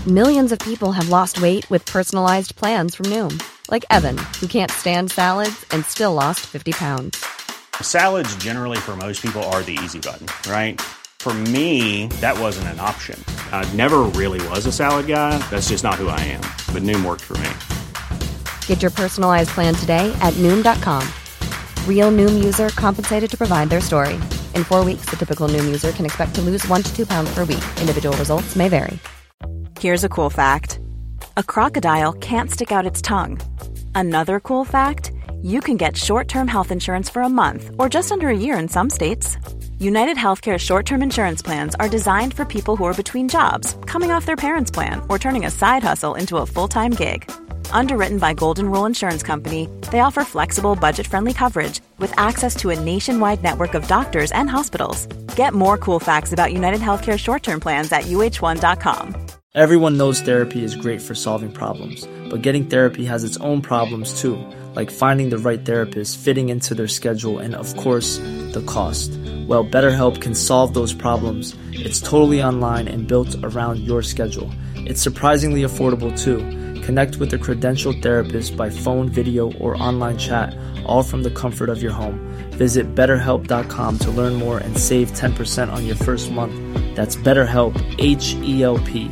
Millions of people have lost weight with personalized plans from Noom. Like Evan, who can't stand salads and still lost 50 pounds. Salads generally for most people are the easy button, right? For me, that wasn't an option. I never really was a salad guy. That's just not who I am. But Noom worked for me. Get your personalized plan today at Noom.com. Real Noom user compensated to provide their story. In 4 weeks, the typical Noom user can expect to lose 1 to 2 pounds per week. Individual results may vary. Here's a cool fact. A crocodile can't stick out its tongue. Another cool fact, you can get short-term health insurance for a month or just under a year in some states. United Healthcare short-term insurance plans are designed for people who are between jobs, coming off their parents' plan, or turning a side hustle into a full-time gig. Underwritten by Golden Rule Insurance Company, they offer flexible, budget-friendly coverage with access to a nationwide network of doctors and hospitals. Get more cool facts about United Healthcare short-term plans at uh1.com. Everyone knows therapy is great for solving problems, but getting therapy has its own problems too, like finding the right therapist, fitting into their schedule, and of course, the cost. Well, BetterHelp can solve those problems. It's totally online and built around your schedule. It's surprisingly affordable too. Connect with a credentialed therapist by phone, video, or online chat, all from the comfort of your home. Visit BetterHelp.com to learn more and save 10% on your first month. That's BetterHelp, H-E-L-P.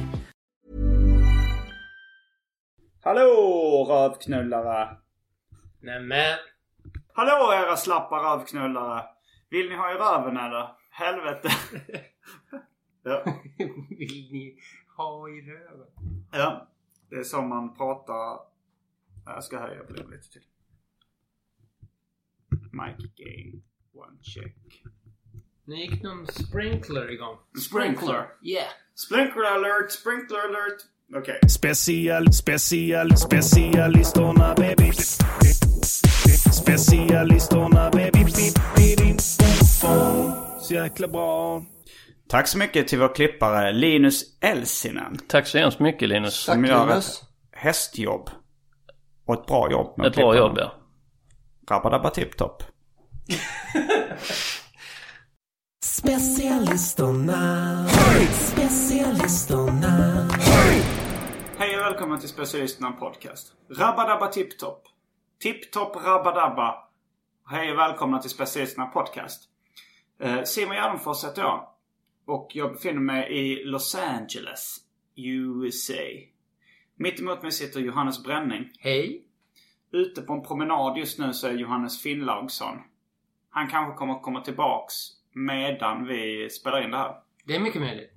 Hallå rövknullare! Nämen. Hallå era slappa rövknullare! Vill ni ha i röven eller? Helvete! Ja. Vill ni ha i röven? Ja, det är som man pratar. Jag ska höja på det lite till. Mic gain, one check. Nu gick någon sprinkler igång. Sprinkler? Yeah. Sprinkler alert, sprinkler alert. Okej. Specialisterna baby. Specialisterna baby. Så jäkla bra. Tack så mycket till vår klippare Linus Elsinen. Tack så hemskt mycket Linus. Som gör ett hästjobb. Och ett bra jobb. Ett bra jobb, ja. Rabba tipptopp. Specialisterna. Specialisterna. Hej och välkommen till Specialisterna podcast. Rabba tipptopp. Tipptopp rabba. Hej och välkomna till Specialisterna podcast. Simon Gärdenfors heter jag. Och jag befinner mig i Los Angeles, USA. Mitt emot mig sitter Johannes Bränning. Hej. Ute på en promenad just nu så är Johannes Finnlaugsson. Han kanske kommer att komma tillbaks medan vi spelar in det här. Det är mycket möjligt.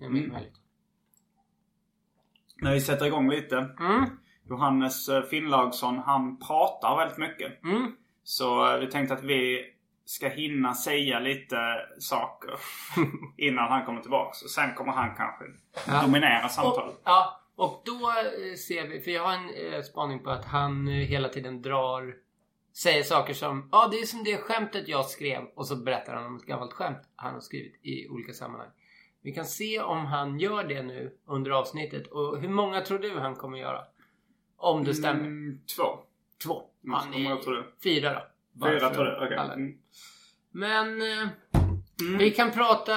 När vi sätter igång lite. Johannes Finnlaugsson, han pratar väldigt mycket. Så vi tänkte att vi ska hinna säga lite saker innan han kommer tillbaks. Och sen kommer han kanske dominera samtalet. Och då ser vi, för jag har en spaning på att han hela tiden säger saker som, det är som det skämtet jag skrev. Och så berättar han om ett gammalt skämt han har skrivit i olika sammanhang. Vi kan se om han gör det nu under avsnittet. Och hur många tror du han kommer göra? Om det stämmer. 2. Han är 4 då. 4 tror du, okej. Men vi kan prata...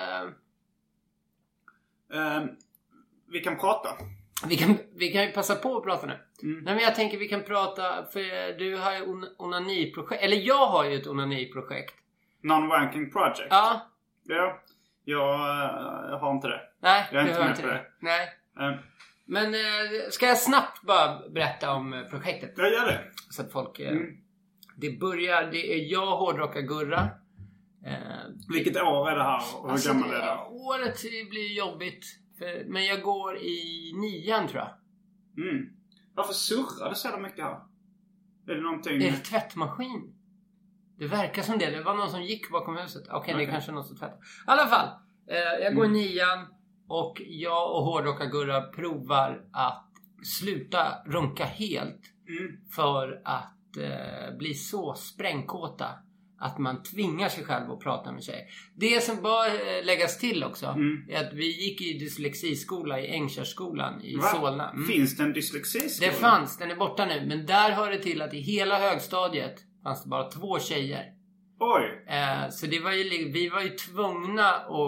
Vi kan prata. Vi kan ju passa på att prata nu. Nej, men jag tänker vi kan prata, för du har ju onaniprojekt. Eller jag har ju ett onaniprojekt. Non-wanking project. Ja. Ja. Jag har inte det. Nej, jag är inte med på det. Nej. Men ska jag snabbt bara berätta om projektet? Jag gör det. Så att folk... Det är jag, Hårdrockar Gurra. Vilket år är det här och hur gammal är det? Året blir jobbigt. Men jag går i 9:an tror jag. Varför surrar det så jävla mycket här? Är det någonting... Är det tvättmaskin? Det verkar som det. Det var någon som gick bakom huset. Okej, det är kanske någon som tvättar. I alla fall. Jag går i 9:an. Och jag och Hårdrockar Gurra provar att sluta runka helt. För att bli så sprängkåta att man tvingar sig själv att prata med sig. Det som bör läggas till också är att vi gick i dyslexiskola i Ängkärrsskolan i Solna. Finns det en dyslexiskola? Det fanns, den är borta nu. Men där hör det till att i hela högstadiet fanns det bara 2 tjejer. Oj. Så det var ju, vi var ju tvungna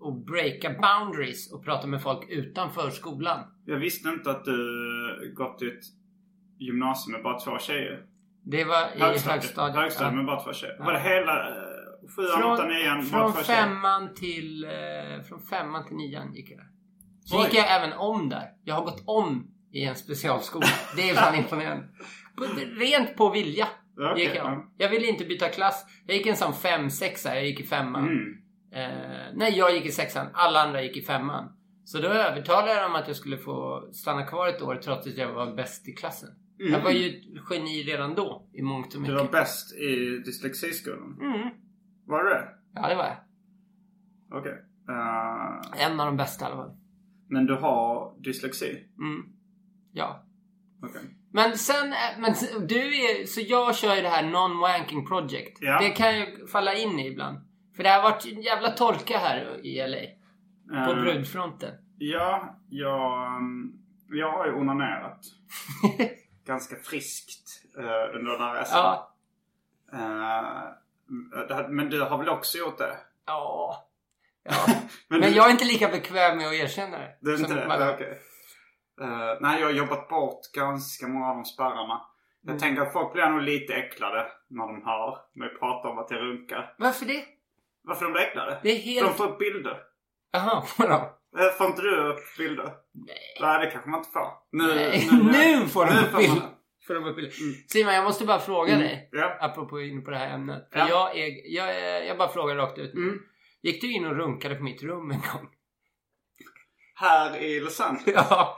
att breaka boundaries och prata med folk utanför skolan. Jag visste inte att du gått i ett gymnasium med bara 2 tjejer. Det var i högstadiet. Högstadiet med bara 2 tjejer. Var det hela 7, 8, 9 från 5 till 9 gick jag där. Så gick jag även om där. Jag har gått om i en specialskola. Det är fan imponerande. Rent på vilja gick jag om. Jag ville inte byta klass. Jag gick en sån 5-6. Jag gick i 5:an. Nej, jag gick i 6:an. Alla andra gick i 5:an. Så då övertalade jag dem att jag skulle få stanna kvar ett år trots att jag var bäst i klassen. Jag var ju ett geni redan då i mångt och mycket. Du var bäst i dyslexiskolan? Var du det? Ja, det var jag. Okej. En av de bästa i alla fall. Men du har dyslexi? Ja. Okej. Men sen, så jag kör ju det här non-wanking project. Ja. Det kan ju falla in i ibland. För det har varit en jävla torka här i LA. På brudfronten. Ja, jag har ju onanerat. Ganska friskt under den här resan. Ja. Men du har väl också gjort det? Ja. men jag är inte lika bekväm med att erkänna det. Du är inte det? Okej. Nej, jag har jobbat bort ganska många av de spärrarna. Jag tänker att folk blir nog lite äcklade när de hör mig prata om att jag runkar. Varför det? Varför de blir äcklade? Det är helt... De får upp bilder. Jaha, vadå? Får inte du upp bilder? Nej, det kanske man inte får. Nu får de upp bilder. Simon, jag måste bara fråga dig. Apropå in på det här ämnet. För jag bara frågar rakt ut. Gick du in och runkade på mitt rum en gång? Här i Los Angeles? Ja.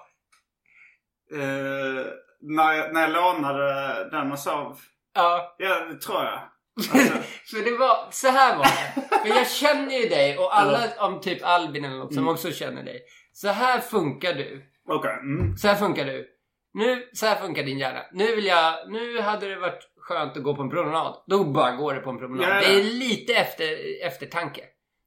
När jag lånade den och sov. Ja. Ja, det tror jag. För det var, så här var det. För jag känner ju dig och alla om typ Albin eller något som också känner dig. Så här funkar du. Okej. Så här funkar du. Så här funkar din hjärna. Nu hade det varit skönt att gå på en promenad. Då bara går det på en promenad. Ja. Det är lite eftertanke.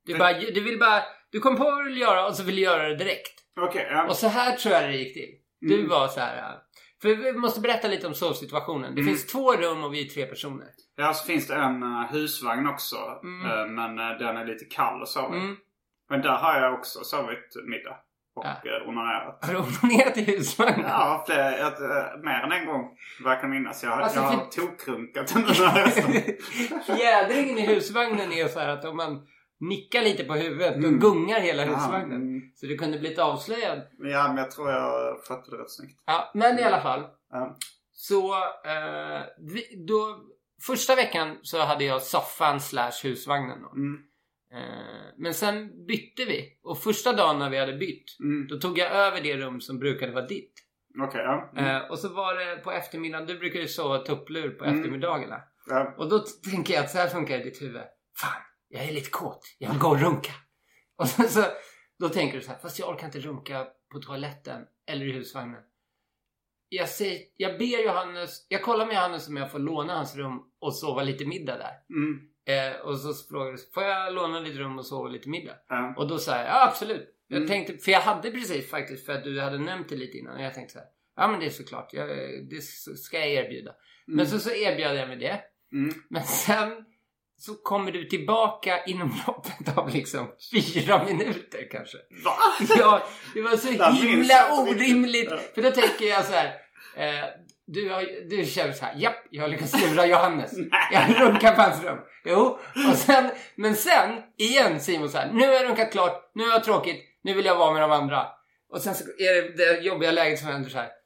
Du kom på vad du vill göra och så vill du göra det direkt. Okej. Och så här tror jag det gick till. Du var så här. För vi måste berätta lite om sovsituationen. Det finns 2 rum och vi är 3 personer. Ja, så finns det en husvagn också. Men den är lite kall att sova. Men där har jag också sovit middag. Och onanerat. Har du onanerat i husvagnen? Ja, mer än en gång. Verkar minnas. Jag har tokrunkat den här resten. Jädringen i husvagnen är så här att om man nickar lite på huvudet då gungar hela husvagnen. Så det kunde bli ett avslöjad. Ja, men jag tror jag fattade det rätt snyggt. Ja, men i alla fall. Så då första veckan så hade jag soffan / husvagnen då. Men sen bytte vi. Och första dagen när vi hade bytt då tog jag över det rum som brukade vara ditt. Okej, och så var det på eftermiddagen. Du brukar ju sova tupplur på eftermiddagarna. Och då tänker jag att så här funkar det i ditt huvud. Fan, jag är lite kåt. Jag vill gå och runka. Och så då tänker du så här. Fast jag orkar inte runka på toaletten eller i husvagnen. Jag ber Johannes. Jag kollar med Johannes om jag får låna hans rum och sova lite middag där. Och så frågar du, får jag låna lite rum och sova lite middag? Och då sa jag, ja absolut. Jag tänkte, för jag hade precis faktiskt, för att du hade nämnt det lite innan. Och jag tänkte så här, ja men det är såklart, det ska jag erbjuda. Men så erbjöd jag med det. Men sen så kommer du tillbaka inom loppet av liksom 4 minuter kanske. Va? Ja, det var så himla orimligt. För då tänker jag så här, du känner så här, japp, jag har lyckats lura Johannes. Jag runkar på hans rum. Jo, men sen igen Simon så här, nu har jag runkat klart, nu är jag tråkigt, nu vill jag vara med de andra. Och sen så är det jobbiga läget som händer så här.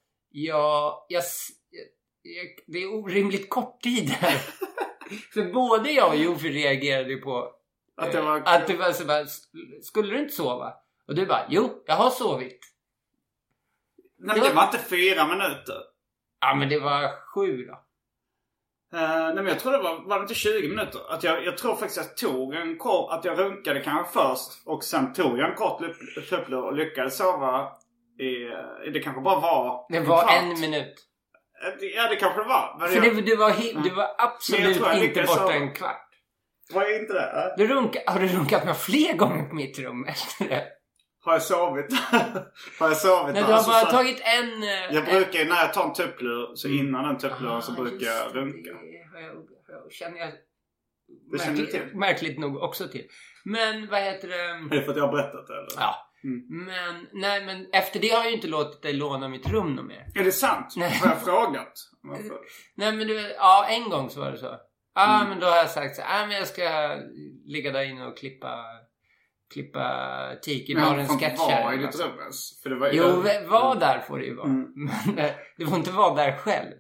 Det är orimligt kort tid här. För både jag och Jofi reagerade på att det var så bara, skulle du inte sova? Och du bara, jo, jag har sovit. Nej, men det var inte 4 minuter. Ja, men det var 7 då. Nej, men jag tror det var det inte 20 minuter. Att jag tror faktiskt att jag tog en kort, att jag runkade kanske först. Och sen tog jag en kort lupplur och lyckades sova det kanske bara var... Det var 1 minut. Ja, det kanske det var. Men du var absolut inte borta en kvart. Var jag inte det? Har du runkat med fler gånger på mitt rum efter det? Har jag sovit? Nej, du har bara tagit en... Jag brukar, när jag tar en tupplur, så innan den tuppluren så brukar jag runka. Det känner jag märkligt nog också till. Men vad heter det? Är det för att jag har berättat det eller? Ja. Men efter det har jag ju inte låtit dig låna mitt rum något mer. Är det sant? Nej. Har jag frågat? Varför? Nej men en gång så var det så. Men då har jag sagt så men jag ska ligga där inne och klippa Tiki-barens sketcher. Var i ditt rum ens? För det var ju var där får det ju vara. Men det får inte vara där själv.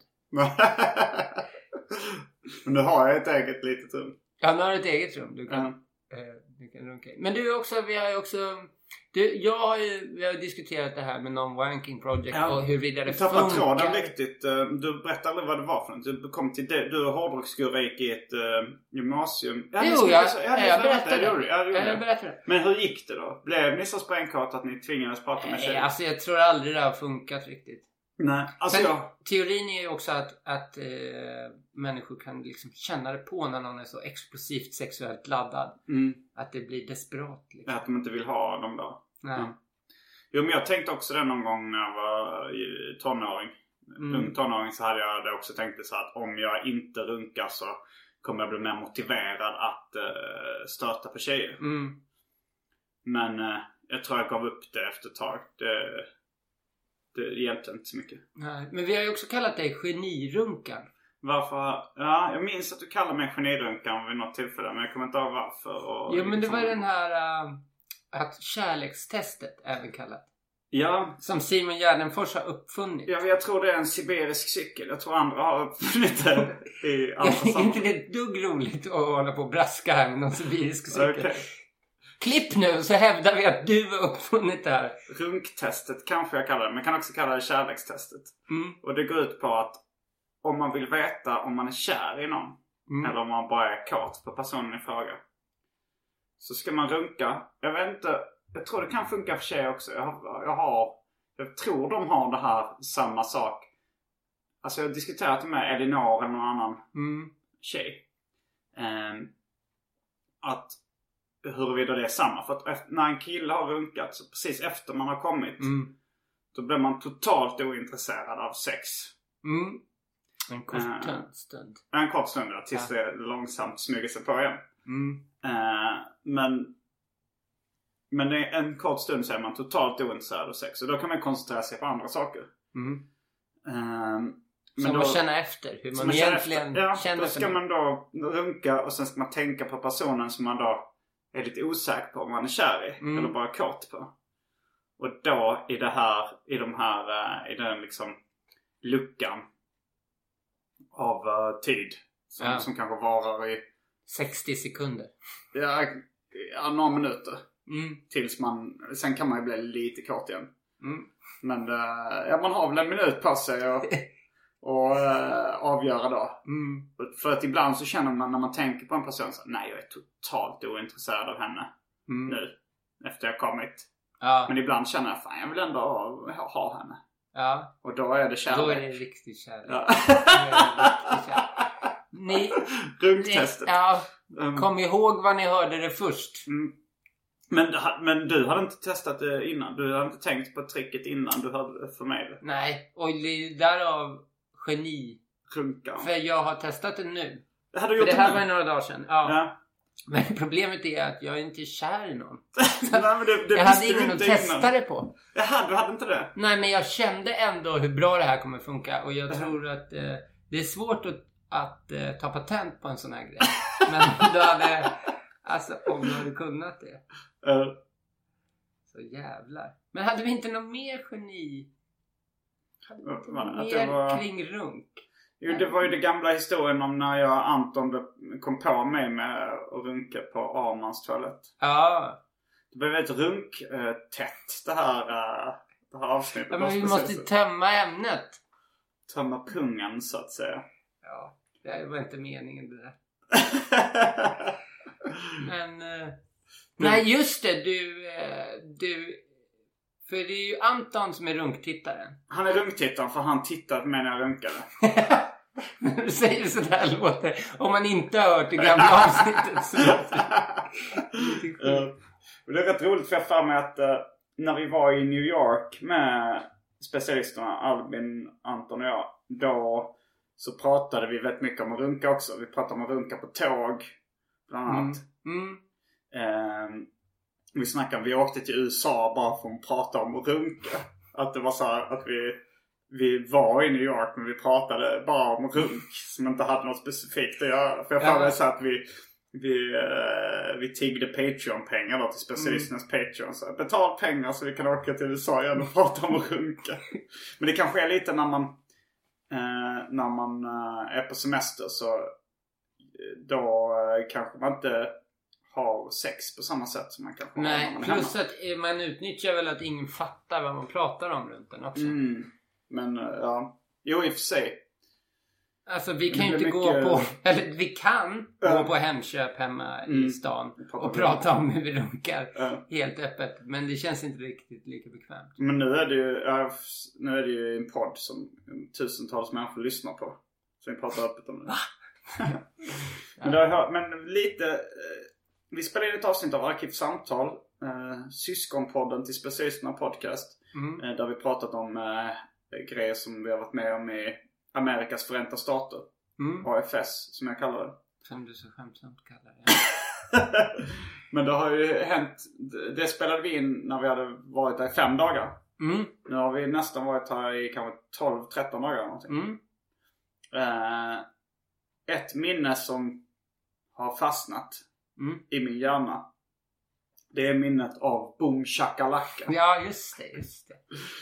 Men nu har jag ett eget litet rum. Ja, nu har du ett eget rum. Du kan runka. Men vi har också vi har diskuterat det här med non-wanking project och huruvida det funkar. Du tappade tråden riktigt. Du berättade aldrig vad det var för något. Du kom till det. Du och hårdrocksgurra gick i ett gymnasium. Jag berättade. Men hur gick det då? Blev ni så sprängkart att ni tvingades prata med tjejer? Alltså jag tror aldrig det har funkat riktigt. Nej, alltså teorin är ju också att människor kan liksom känna det på när någon är så explosivt sexuellt laddad. Att det blir desperat liksom. Att de inte vill ha dem då. Nej. Jo, men jag tänkte också det någon gång när jag var tonåring. Ung tonåring, så hade jag det också tänkt så att om jag inte runkar så kommer jag bli mer motiverad att stöta på tjejer. Men jag tror jag gav upp det efter ett tag. Det hjälpte inte så mycket. Nej, men vi har ju också kallat dig genirunkan. Varför? Ja, jag minns att du kallade mig genirunkan vid något tillfälle. Men jag kommer inte ihåg varför. Jo, men det var den här att kärlekstestet även kallat. Ja. Som Simon Gärdenfors har uppfunnit. Ja, jag tror det är en sibirisk cykel. Jag tror andra har uppfunnit det i andra sammanhang. Inte det ett dugg roligt att hålla på och braska här med någon sibirisk cykel. Okay. Klipp nu så hävdar vi att du har uppfunnit det här. Runktestet kanske jag kallar det. Men kan också kalla det kärlekstestet. Och det går ut på att om man vill veta om man är kär i någon. Eller om man bara är kåt på personen i fråga. Så ska man runka. Jag vet inte. Jag tror det kan funka för tjejer också. Jag tror de har det här samma sak. Alltså jag har diskuterat med Elinor eller någon annan tjej. Att huruvida det är samma. För att när en kille har runkat så precis efter man har kommit. Då blir man totalt ointresserad av sex. En kort stund. En kort stund, ja, tills det långsamt smyger sig på igen. Men det är en kort stund så är man totalt ointresserad av sex. Och då kan man koncentrera sig på andra saker. Men man känner efter hur man egentligen känner. Då ska man då runka och sen ska man tänka på personen som man då är lite osäker på om man är kär i. Eller bara kort på. Och då i den liksom luckan av tid som kanske varar i 60 sekunder. Ja, några minuter. Tills sen kan man ju bli lite kort igen. Men man har väl en minut på sig och avgöra då. För att ibland så känner man när man tänker på en person så nej, jag är totalt ointresserad av henne nu efter jag kommit. Men ibland känner jag fan, jag vill ändå ha henne. Ja. Och då är det kärlek. Då är det riktigt kärlek. Runktestet. Kom ihåg vad ni hörde det först. Men du hade inte testat det innan. Du hade inte tänkt på tricket innan du hörde för mig det. Nej, och därav geni. Runkan. För jag har testat det nu. Det här var några dagar sedan. Ja. Men problemet är att jag är inte kär i någon. Nej, men jag hade ingen att testa det på. Jaha, du hade inte det? Nej, men jag kände ändå hur bra det här kommer funka. Och jag tror att det är svårt att ta patent på en sån här grej. Men du hade... Alltså, om du hade kunnat det. Så jävlar. Men hade vi inte någon mer geni? Hade vi inte mer kring runk? Jo, det var ju det gamla historien om när jag och Anton kom på mig med att runka på Armans toalett. Ja. Det blev ett runktätt det här avsnittet. Ja, men vi måste tömma ämnet. Tömma pungen så att säga. Ja, det var inte meningen det där. Men nej, just det, du för det är ju Anton som är runktittaren. Han är runktittaren för han tittar med när jag runkade. Du säger sådär låter. Om man inte har hört det gamla avsnittet så det är rätt roligt för jag för mig att när vi var i New York med specialisterna Albin, Anton och jag, då så pratade vi väldigt mycket om att runka också. Vi pratade om att runka på tåg bland annat. vi åkte till USA bara för att prata om runka. Att det var så här att vi var i New York men vi pratade bara om runk som inte hade något specifikt att göra. För jag får väl så att vi tiggde Patreon-pengar då till specialisternas Patreon. Så betal pengar så vi kan åka till USA igen och prata om runka. Men det kanske är lite när man är på semester så då kanske man inte har sex på samma sätt som man kanske har när man är plus hemma. att man utnyttjar väl att ingen fattar vad man pratar om runt den också. Men ja, jo i och för sig. Alltså vi kan ju inte gå på, eller vi kan gå på Hemköp hemma i stan och prata om hur vi runkar helt öppet. Men det känns inte riktigt lika bekvämt. Men nu är det ju en podd som tusentals människor lyssnar på. Så vi pratar öppet om det. Men lite... Vi spelade in ett avsnitt av Arkivsamtal. Syskonpodden till Specialisterna podcast. Där vi pratat om grejer som vi har varit med om i Amerikas Förenta Stater. AFS som jag kallar det. Som du så skämtsamt kallar det. Men det har ju hänt. Det spelade vi in när vi hade varit där i 5 dagar. Nu har vi nästan varit här i kanske 12-13 dagar eller någonting. Ett minne som har fastnat i min hjärna. Det är minnet av Boom Shakalaka. Ja, just det.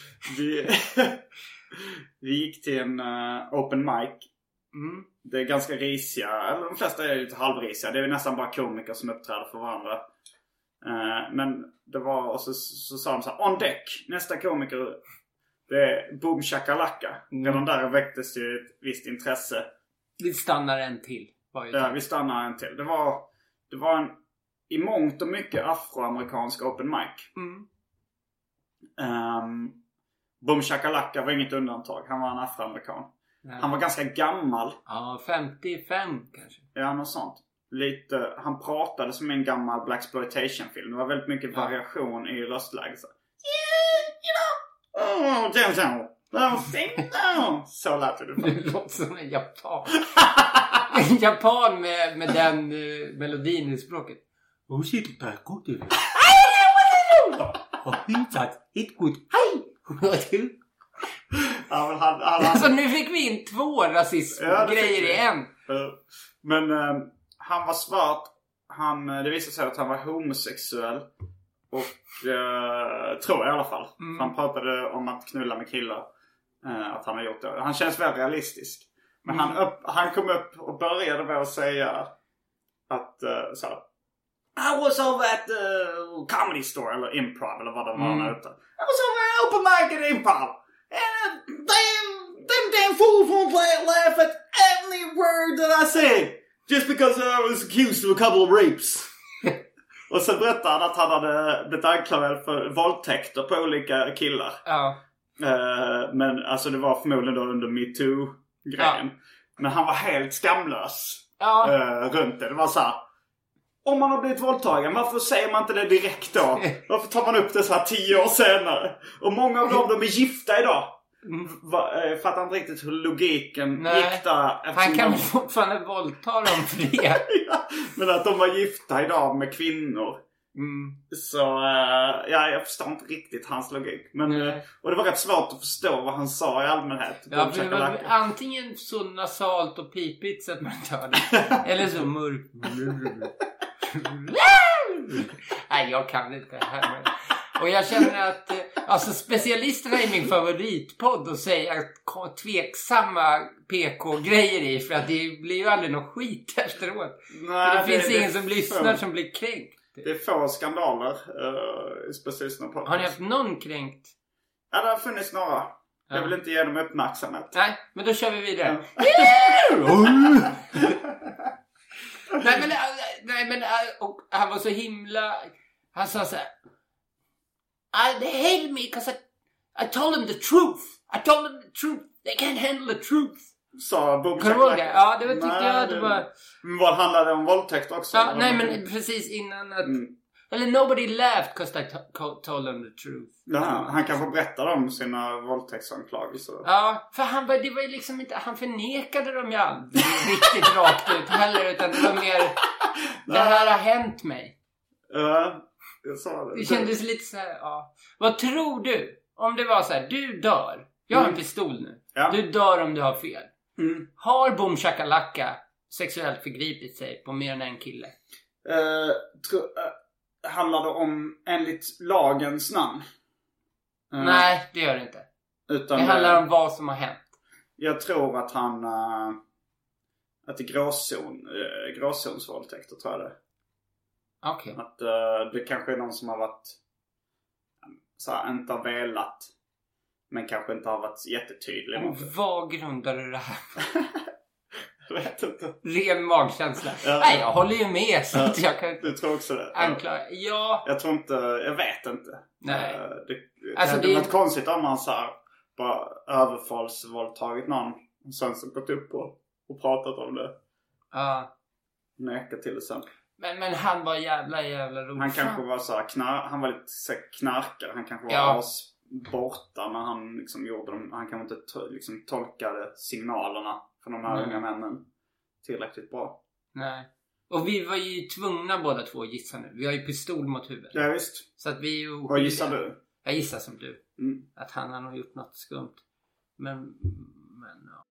Vi gick till en open mic. Det är ganska risiga, eller de flesta är lite halvrisiga. Det är nästan bara komiker som uppträder för varandra. Men det var, och så sa de så här: on deck, nästa komiker, det är Boom Shakalaka. Redan där väcktes ju ett visst intresse. Vi stannar en till. Vi stannar en till. Det var en i mångt och mycket afroamerikansk open mic. Boom Shakalaka var inget undantag. Han var en afroamerikan. Han var ganska gammal. Ja, 55 kanske. Ja, något sånt. Lite, han pratade som en gammal blaxploitation-film. Det var väldigt mycket variation i röstläge. Så lät det. Det låter som en japan. En japan med den melodin i språket. Oh shit, det är gott. Alltså nu fick vi in 2 rasismgrejer i en. Men han var svart. Det visade sig att han var homosexuell. Och tror jag i alla fall. Han pratade om att knulla med killar. Att han har gjort det. Han känns väldigt realistisk. Men han kom upp och började med att säga att så här, I was over at the comedy store eller improv eller vad det var där ute. I was over at open mic at improv. And them damn fools won't laugh at any word that I say. Just because I was accused of a couple of rapes. Och så berättade han att han hade blivit anklagad för våldtäkter på olika killar. Ja. Men alltså det var förmodligen då under MeToo-grejen. Ja. Men han var helt skamlös runt det. Det var så här: om man har blivit våldtagen, varför säger man inte det direkt då? Varför tar man upp det så här 10 år senare? Och många av dem, de är gifta idag. Fattar inte riktigt hur logiken gick där. Han kan fortfarande våldta dem för det. Ja, men att de var gifta idag med kvinnor. Så jag förstår inte riktigt hans logik. Men, och det var rätt svårt att förstå vad han sa i allmänhet. Ja, för det var antingen så nasalt och pipigt så att man inte hörde. Eller så mörkt. Nej, jag kan inte det här med. Och jag känner att alltså specialisterna är min favoritpodd och säga tveksamma PK-grejer i. För att det blir ju aldrig någon skit efteråt. Nej, det finns ingen som lyssnar som blir kränkt. Det är få skandaler i specialisterna på. Har ni haft någon kränkt? Ja, det har funnits några. Jag vill inte ge dem uppmärksamhet. Nej, men då kör vi vidare. Nej men och han var så himla. Han sa så här: they hated me because I told them the truth. They can't handle the truth. Sa Boom Shakalaka. Ja, det var, tyckte jag det var. Vad handlade det om våldtäkt också? Ja, nej men precis innan att eller nobody laughed because I told them the truth. Ja, han kanske berättade om sina våldtäktsanklagelser. Ja, för det var ju liksom inte, han förnekade dem ju aldrig riktigt rakt ut heller, utan det var mer det här har hänt mig. Jag sa det. Det kändes lite så här, ja. Vad tror du? Om det var så här, du dör. Jag har en pistol nu. Ja. Du dör om du har fel. Mm. Har Boom Shakalaka sexuellt förgripit sig på mer än en kille? Handlar det om enligt lagens namn? Nej, det gör det inte. Utan det handlar om vad som har hänt. Jag tror att han... att det är gråzonsvåldtäkter, tror jag det. Okej. Att det kanske är någon som har varit... Så här, inte har velat. Men kanske inte har varit jättetydlig. Och vad grundar du det här? Jag vet inte. Ren magkänsla. Nej, jag håller ju med. Så att jag kan Du tror också det? anklaga. Ja. Jag tror inte... Jag vet inte. Nej. Det är något konstigt om man så här, bara överfallsvåldtagit någon. Och sen så gått upp och pratat om det. Ja. Nekat till det sen. Men han var jävla rolig. Han kanske var så här han var lite så knarkare. Han kanske var borta när han liksom gjorde dem. Han kanske inte liksom tolkade signalerna från de här unga männen tillräckligt bra. Nej. Och vi var ju tvungna båda två att gissa nu. Vi har ju pistol mot huvudet. Ja, visst. Så att vi är ju... Vad gissar du? Jag gissar som du. Att han har nog gjort något skumt. Men ja.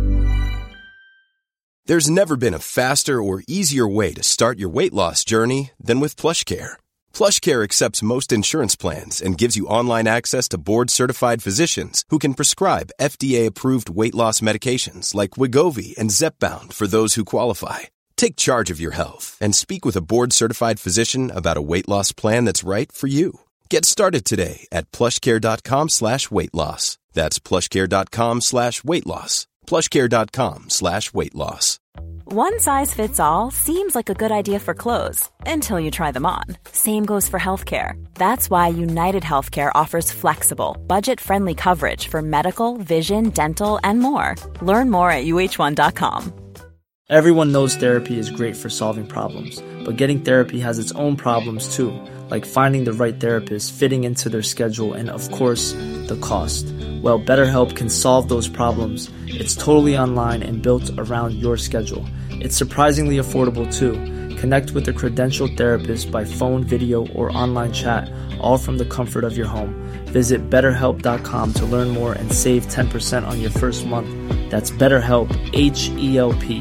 There's never been a faster or easier way to start your weight loss journey than with PlushCare. PlushCare accepts most insurance plans and gives you online access to board-certified physicians who can prescribe FDA-approved weight loss medications like Wegovy and Zepbound for those who qualify. Take charge of your health and speak with a board-certified physician about a weight loss plan that's right for you. Get started today at plushcare.com/weightloss. That's plushcare.com/weightloss. plushcare.com/weightloss. One size fits all seems like a good idea for clothes until you try them on. Same goes for healthcare. That's why United Healthcare offers flexible, budget-friendly coverage for medical, vision, dental, and more. Learn more at uh1.com. Everyone knows therapy is great for solving problems, but getting therapy has its own problems too, like finding the right therapist, fitting into their schedule, and of course, the cost. Well, BetterHelp can solve those problems. It's totally online and built around your schedule. It's surprisingly affordable too. Connect with a credentialed therapist by phone, video, or online chat, all from the comfort of your home. Visit BetterHelp.com to learn more and save 10% on your first month. That's BetterHelp, H-E-L-P.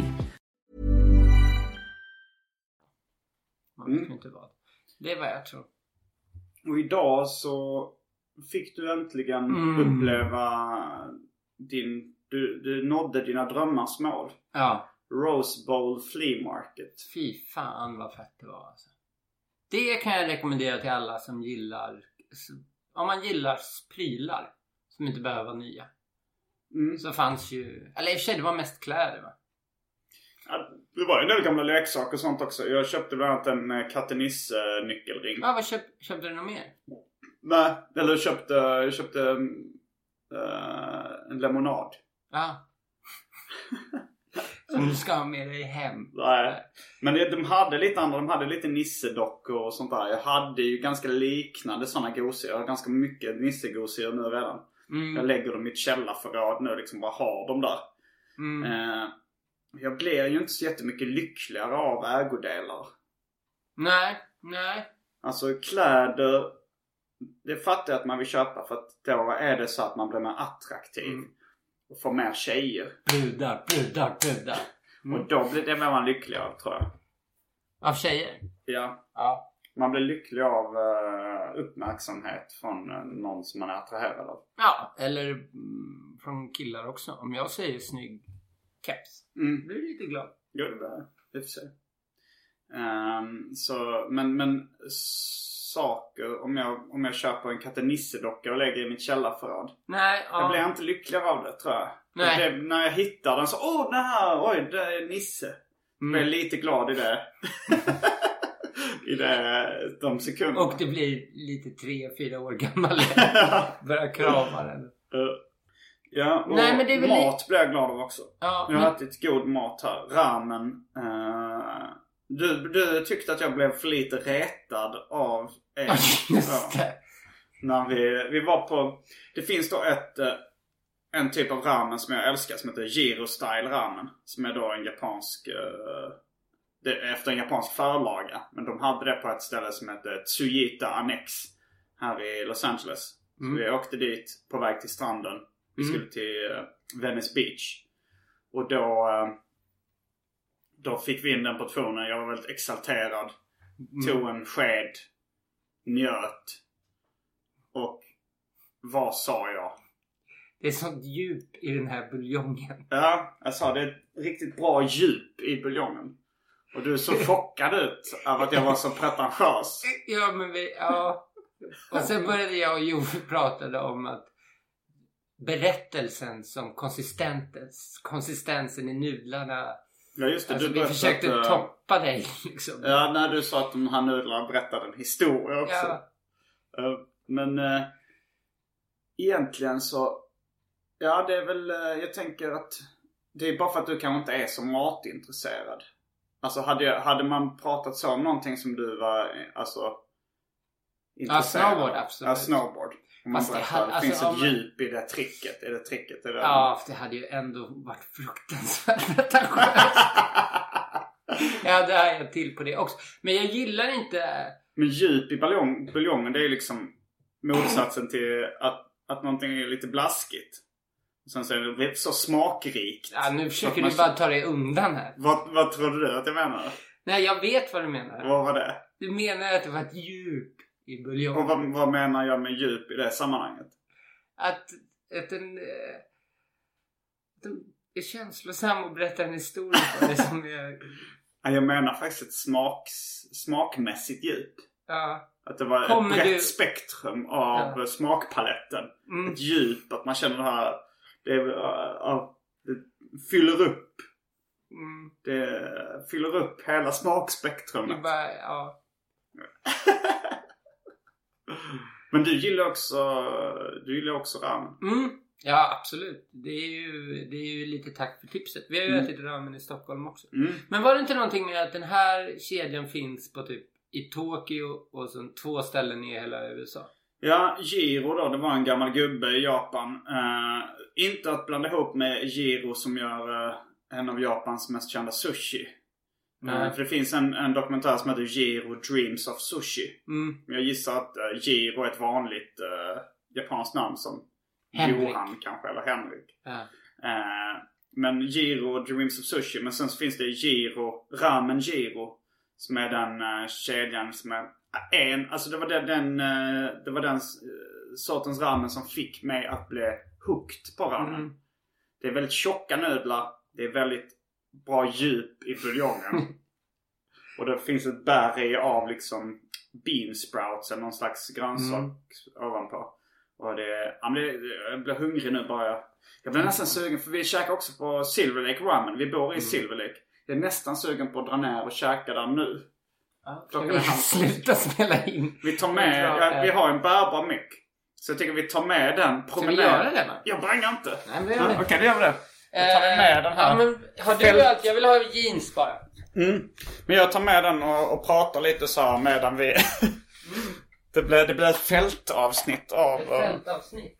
Inte vad. Det är vad jag tror. Och idag så fick du äntligen uppleva du nådde dina drömmars mål. Ja. Rose Bowl Flea Market. Fy fan vad fett det var alltså. Det kan jag rekommendera till alla som gillar, om man gillar prylar som inte behöver vara nya. Så fanns ju, eller i och för sig det var mest kläder, va? Ja, det var en del gamla leksaker och sånt också. Jag köpte bland annat en Kattenisse-nyckelring. Ja, vad köpte du något mer? Nej, eller jag köpte en lemonad. Ja. Som du ska ha med dig hem. Nej. Men de hade lite andra. De hade lite nissedockor och sånt där. Jag hade ju ganska liknande sådana gosiga. Jag har ganska mycket nissegosiga nu redan. Jag lägger dem i ett källarförråd nu. Liksom bara har dem där. Jag blir ju inte så jättemycket lyckligare av ägodelar. Nej. Alltså kläder, det fattar jag att man vill köpa. För att då är det så att man blir mer attraktiv. Och får mer tjejer. Brudar. Och då blir man lycklig av, tror jag. Av tjejer? Ja. Man blir lycklig av uppmärksamhet från någon som man är attraherad av. Ja, eller från killar också. Om jag säger snygg keps, blir du lite glad. Jo, det blir det för sig. Så, men saker, om jag köper en Kattenisse-docka och lägger i mitt källarförråd. Nej, jag blir inte lyckligare av det, tror jag. Nej. När jag hittar den så, det är Nisse. Jag blir lite glad i det. De sekunderna. Och det blir lite 3-4 år gammal. Börjar krama den. Ja, och nej, men det är väl mat blir jag glad av också. Ja, jag har ätit god mat här. Ramen. Du tyckte att jag blev för lite retad av just det. När vi var på... Det finns då en typ av ramen som jag älskar som heter Giro Style ramen. Som är då en japansk efter en japansk förlaga. Men de hade det på ett ställe som heter Tsujita Annex här i Los Angeles. Så vi åkte dit på väg till stranden. Vi skulle till Venice Beach. Och då fick vi in den portionen. Jag var väldigt exalterad. Tog en sked. Njöt. Och vad sa jag? Det är sånt djup i den här buljongen. Ja, jag sa det är ett riktigt bra djup i buljongen. Och du så chockad ut av att jag var så pretentiös. Ja, men ja. Och sen började jag och Joel pratade om att berättelsen som konsistensen i nudlarna. Ja, just det. Alltså, du vi försökte toppa dig liksom. Ja, när du sa att de här nudlarna berättade en historia också. Ja. Men egentligen så... Ja, det är väl... Jag tänker att det är bara för att du kanske inte är så matintresserad. Alltså hade man pratat så om någonting som du var intresserad av? Snowboard, absolut. Ja, snowboard. Fast det finns ett djup i det tricket. Är det tricket? Är det ja, det hade ju ändå varit fruktansvärt pretentiöst. Ja, det har jag till på det också. Men jag gillar inte... Men djup i buljongen, det är liksom motsatsen till att någonting är lite blaskigt. Sen så är det så smakrikt. Ja, nu försöker du bara ta dig undan här. Vad trodde du att jag menar? Nej, jag vet vad du menar. Vad var det? Du menar att det var ett djup i buljongen. Och vad menar jag med djup i det sammanhanget? Att den är känslosam och berättar en historia för det som är... Jag menar faktiskt ett smakmässigt djup. Ja. Att det var ett brett spektrum av smakpaletten. Ett djup, att man känner det här... Det fyller upp. Det fyller upp hela smakspektrumet. Det bara, ja. Men du gillar också ramen. Ja, absolut. Det är ju lite tack för tipset. Vi har ju ätit ramen i Stockholm också. Men var det inte någonting med att den här kedjan finns på typ i Tokyo och så 2 ställen i hela USA? Ja, Jiro då, det var en gammal gubbe i Japan. Inte att blanda ihop med Jiro som gör en av Japans mest kända sushi. För det finns en dokumentär som heter Jiro Dreams of Sushi. Jag gissar att Jiro är ett vanligt japanskt namn som Henrik. Johan kanske, eller Henrik. Men Jiro Dreams of Sushi. Men sen så finns det Ramen Jiro, som är den kedjan som är alltså det var den sortens ramen som fick mig att bli hooked på ramen. Det är väldigt tjocka nudlar. Det är väldigt bra djup i buljongen. Och det finns ett berg av liksom bean sprouts eller någon slags grönsak ovanpå. Och jag blir hungrig nu bara. Jag blir nästan sugen, för vi käkar också på Silver Lake Ramen. Vi bor i Silver Lake. Jag är nästan sugen på att dra ner och käka där nu. Ska vi sluta spela in? Vi tar med, vi har en bärbar mick. Så jag tycker vi tar med den promenaden. Ska vi göra det, man? Jag bangar inte. Nej, men gör det. Okej, det gör vi det. Då tar vi med den här. Ja, men har du allt? Jag vill ha jeans bara. Men jag tar med den och pratar lite så här medan vi... det blir ett fältavsnitt av... Ett fältavsnitt?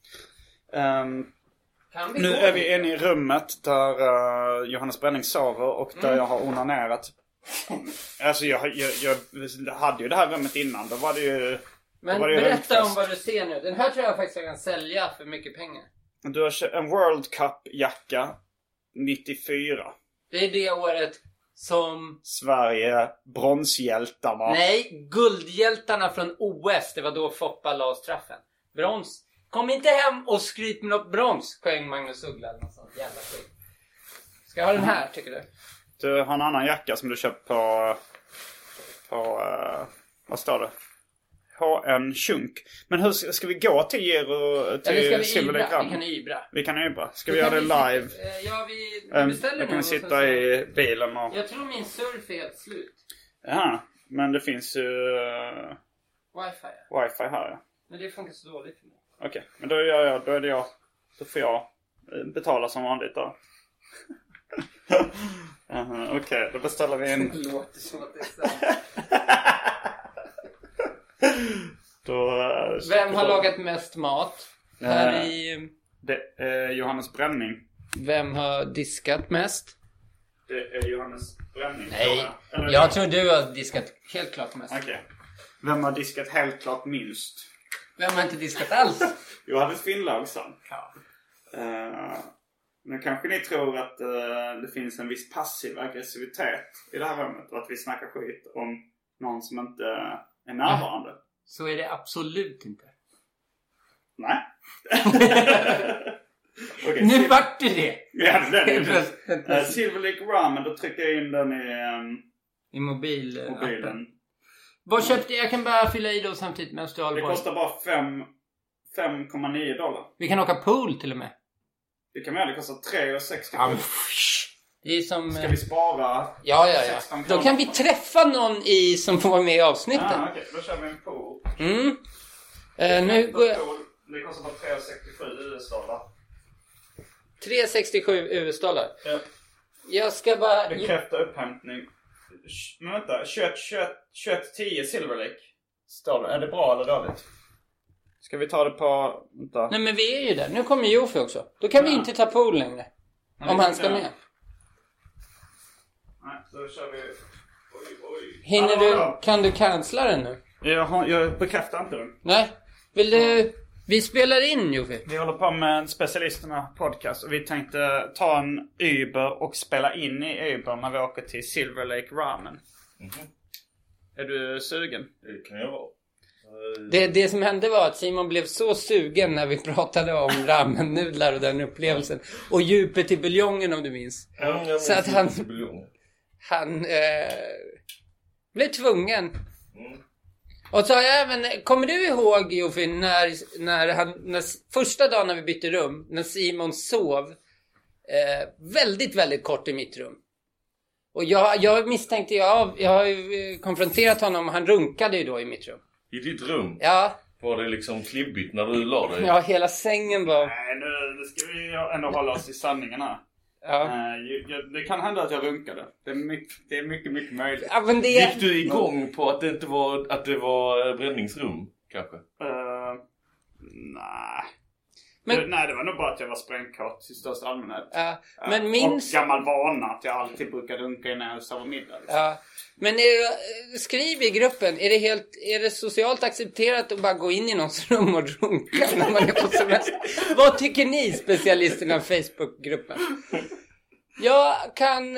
Nu är vi inne i rummet där Johannes Bränning sover och där jag har onanerat. Alltså jag hade ju det här rummet innan. Då var det ju... Men berätta om vad du ser nu. Den här tror jag faktiskt kan sälja för mycket pengar. Du har en World Cup-jacka 94. Det är det året som... Sverige, bronshjältarna. Nej, guldhjältarna från OS. Det var då Foppa la straffen. Brons. Kom inte hem och skryt med något brons, sjöng Magnus Uggla eller något sånt jävla skit. Ska jag ha den här, tycker du? Du har en annan jacka som du köpt på vad står det? HN Chunk. Men hur ska vi gå till Silver Lake Ramen? Vi kan ybra. Ska vi göra det live? Ja, vi beställer jag kan sitta i bilen och... Jag tror min surf är helt slut. Ja, men det finns ju... Wifi här, ja. Men det funkar så dåligt för mig. Okej, men då får jag betala som vanligt då. Okej, då beställer vi en... Det låter som att det är så. Vem har lagat mest mat? Här i... Det är Johannes Bränning. Vem har diskat mest? Det är Johannes bränning. Nej, jag tror du har diskat helt klart mest. Okej. Vem har diskat helt klart minst? Vem har inte diskat alls? Johannes Finnlaugsson. Ja. Men kanske ni tror att det finns en viss passiv aggressivitet i det här rummet. Och att vi snackar skit om någon som inte är närvarande. Så är det absolut inte. Nej. Okay, nu vart det. Ja, den Silver Lake Ramen, då trycker jag in den i mobilen. Vad köpte jag? kan bara fylla i då samtidigt medan du håller på. Det kostar bara $5,9. Vi kan åka pool till och med. Det kan man göra, det kostar 3,60. Ja, det är som... Ska vi spara? Ja. Då kan vi träffa någon som får vara med i avsnittet. Okej. Då kör vi en pool. Nu går jag... Det kostar bara 3,67 US-dollar. 3,67 US-dollar. Ja. Jag ska bara... Bekräfta upphämtning. Men vänta, 21,10 Silver Lake. Står det. Är det bra eller dåligt? Ska vi ta det på... Vänta. Nej, men vi är ju där. Nu kommer Jofi också. Då kan vi inte ta pool längre. Om han ska med. Nej, då kör vi... Oj. Hinner du... Kan du cancella den nu? Jag bekräftar inte den. Nej. Vill du... Vi spelar in, Jofi. Vi håller på med en Specialisterna podcast. Och vi tänkte ta en Uber och spela in i Uber när vi åker till Silver Lake Ramen. Är du sugen? Det kan jag vara. Det som hände var att Simon blev så sugen när vi pratade om ramen-nudlar och den upplevelsen. Och djupet i buljongen, om du minns. Ja, så att han blev tvungen. Och så har jag även... Kommer du ihåg, Jofi, när första dagen när vi bytte rum, när Simon sov väldigt, väldigt kort i mitt rum. Och jag misstänkte, jag har ju konfronterat honom, han runkade ju då i mitt rum. I ditt rum? Ja. Var det liksom klibbigt när du la dig? Ja, hela sängen var... Nej, nu ska vi ändå hålla oss i sanningen här. Ja. Det kan hända att jag runkade. Det är mycket, mycket möjligt. Ja, men Gick du igång på att det var bränningsrum, kanske? Nej. Men... Nej, det var nog bara att jag var sprängkort i största allmänhet. Ja, men minns... Och gammal vana att jag alltid brukar runka innan jag sover middag. Liksom. Ja. Men skriv i gruppen, är det socialt accepterat att bara gå in i någons rum och runka när man är på semester? Vad tycker ni, specialisterna av Facebook-gruppen? Jag kan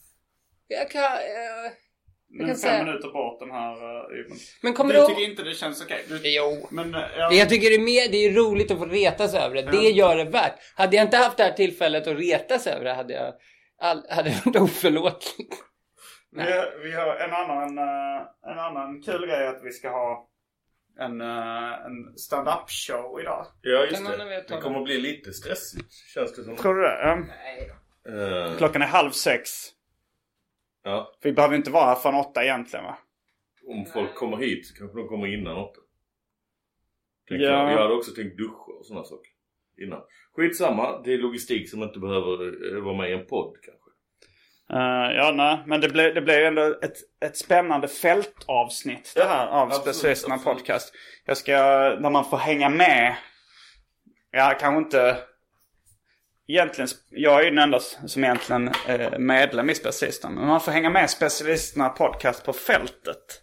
säga 5 minuter bort den här men kommer du tycker inte det känns okej? Jo. Men jag tycker det är roligt att få retas över det. Det gör det värt. Hade jag inte haft det här tillfället att retas över det, hade jag varit oförlåtligt. Vi har en annan kul grej att vi ska ha en stand-up show idag. Ja, just det. Det kommer att bli lite stressigt, känns det som. Tror du det? Nej. Klockan är 5:30. Ja. Vi behöver inte vara här från 8 egentligen, va? Om folk kommer hit så kanske de kommer innan 8. Ja. Jag hade också tänkt duscha och sådana saker innan. Skitsamma, det är logistik som inte behöver vara med i en podd kanske. Nej, men det blir ändå ett spännande fältavsnitt det här av Specialisterna podcast. När man får hänga med. Jag kanske inte... Egentligen, jag är ju den enda som egentligen är medlem i Specialisterna. Men man får hänga med Specialisterna podcast på fältet.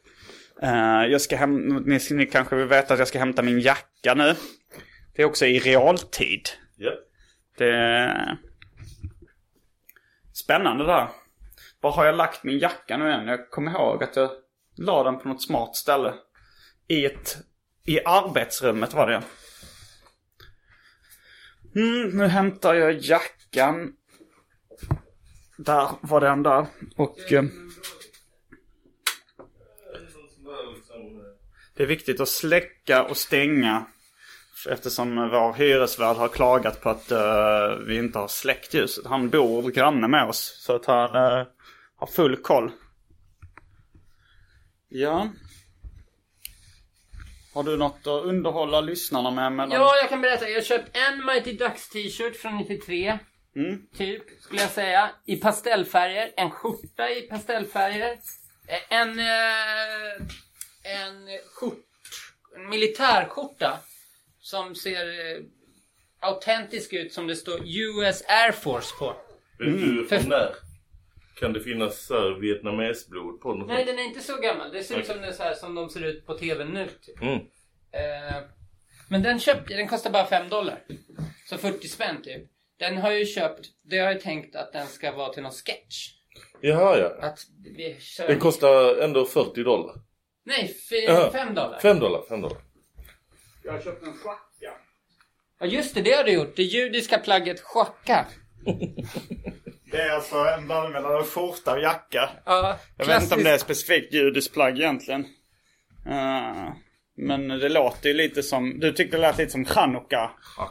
Ni kanske vill veta att jag ska hämta min jacka nu. Det är också i realtid. Ja. Det är spännande där. Var har jag lagt min jacka nu än? Jag kommer ihåg att jag la den på något smart ställe. I arbetsrummet var det. Nu hämtar jag jackan. Där var den där. Och det är viktigt att släcka och stänga. Eftersom vår hyresvärd har klagat på att vi inte har släckt ljuset. Han bor granne med oss. Så att han har full koll. Ja. Har du något att underhålla lyssnarna med? Ja, jag kan berätta. Jag har köpt en Mighty Ducks t-shirt från 93. Typ, skulle jag säga. I pastellfärger. En skjorta i pastellfärger. En militärskjorta. Som ser autentisk ut, som det står US Air Force på. Vet du från där? Kan det finnas så här vietnamesblod på den? Nej, den är inte så gammal. Det ser ut som det är så här som de ser ut på tv nu. Typ. Men den kostar bara $5. Så 40 spänn typ. Den har ju köpt, det har jag tänkt att den ska vara till någon sketch. Jaha, ja. Att vi kör... Den kostar ändå $40. Nej, $5. $5. Jag har köpt en schacka. Ja just det har du gjort. Det judiska plagget schacka. Det är alltså en blandning mellan en skjorta och jacka. Ja, jag vet inte om det är specifikt judiskt plagg egentligen. Men det låter ju lite som... Du tyckte det lät lite som Chanukka.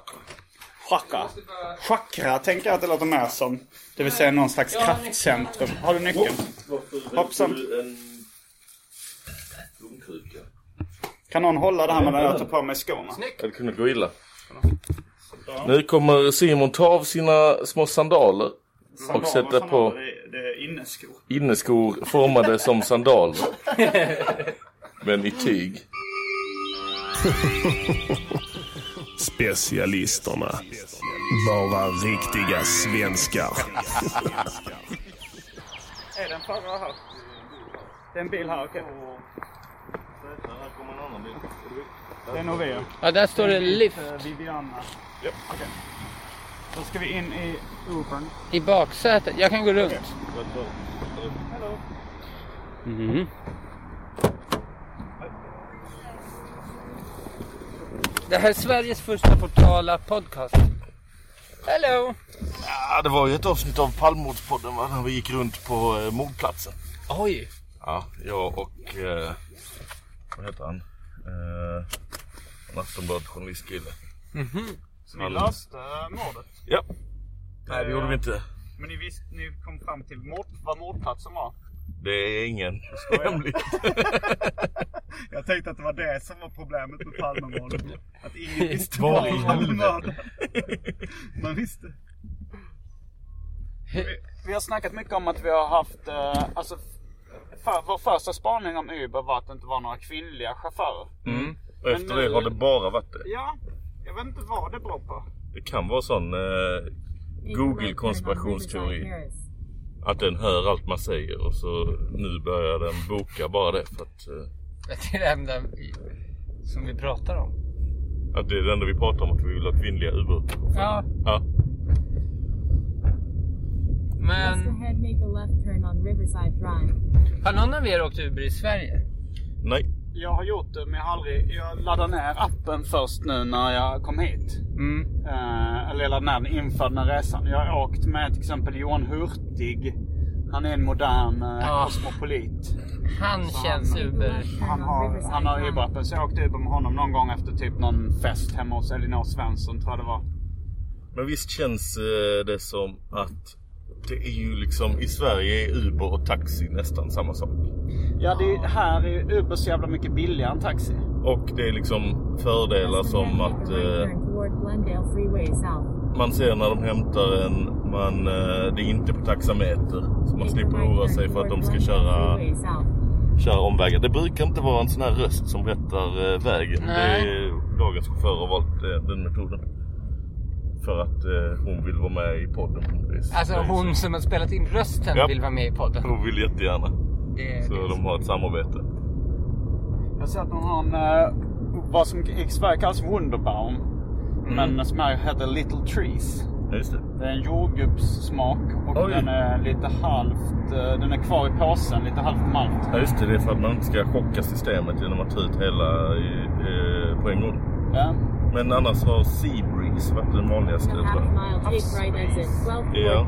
Chakra tänker jag att det låter mer som. Det vill säga någon slags kraftcentrum. Har du nyckeln? Hoppsan. En blomkruka. Kan någon hålla det här med när jag tar på mig skorna? Det kunde gå illa. Nu kommer Simon ta av sina små sandaler och sätta på... Det är inneskor. Inneskor formade som sandaler. Men i tyg. Specialisterna. Bara riktiga svenskar. Är den förra här? Det är en bil här, okej. Här kommer en annan bil. Det är Novea. Ja, där står det lift. Viviana. Yep. Okej. Då ska vi in i Ubern. I baksätet. Jag kan gå runt. Hello. Mm. Det här är Sveriges första portala podcast. Hello. Ja, det var ju ett avsnitt av Palmordspodden när vi gick runt på mordplatsen. Oj. Ja, jag och vad heter han? Aftonbladet journalistkille. Så ni löste mordet? Ja. Nej, det gjorde vi inte. Men ni kom fram till vad mordplatsen var? Det är ingen hemligt. Jag tänkte att det var det som var problemet med Palmemordet. Att ingen visste vad det var. Man visste. Vi har snackat mycket om att vi har haft... vår första spaning om Uber var att det inte var några kvinnliga chaufförer. Och efter det har det bara varit det. Ja, jag vet inte vad det beror på. Det kan vara sån Google-konspirationsteori. Att den hör allt man säger och så nu börjar den boka bara det för att... Det är det enda som vi pratar om. Att det är det enda vi pratar om, att vi vill ha kvinnliga ubåtar. Ja. Men... Har någon av er åkt Uber i Sverige? Nej. Jag har gjort det, men jag laddade ner appen först nu när jag kom hit. Eller jag laddade ner den inför den här resan. Jag har åkt med till exempel Johan Hurtig. Han är en modern kosmopolit. Han känns Uber. Han har Uber-appen, så jag åkte Uber med honom någon gång efter typ någon fest hemma hos Elinor Svensson, tror jag det var. Men visst känns det som att det är ju liksom, i Sverige är Uber och taxi nästan samma sak. Ja, här är Uber så jävla mycket billigare än taxi. Och det är liksom fördelar som att man ser när de hämtar en, det är inte på taxameter. Så man slipper oroa sig för att de ska köra omvägar. Det brukar inte vara en sån här röst som berättar vägen. Nej. Det är dagens chaufför har valt den metoden. För att hon vill vara med i podden. Alltså hon som har spelat in rösten vill vara med i podden. Hon vill jättegärna. Så de har ett samarbete. Jag ser att de har vad som i Sverige kallas Wunderbaum. Men som här heter Little Trees. Just det. Det är en jordgubbssmak och den är lite halvt, den är kvar i påsen, lite halvt malt. Ja just det, det är för att man inte ska chocka systemet genom att ta ut hela på en gång. Ja. Men annars har Seabreeze varit den vanligaste, tror jag.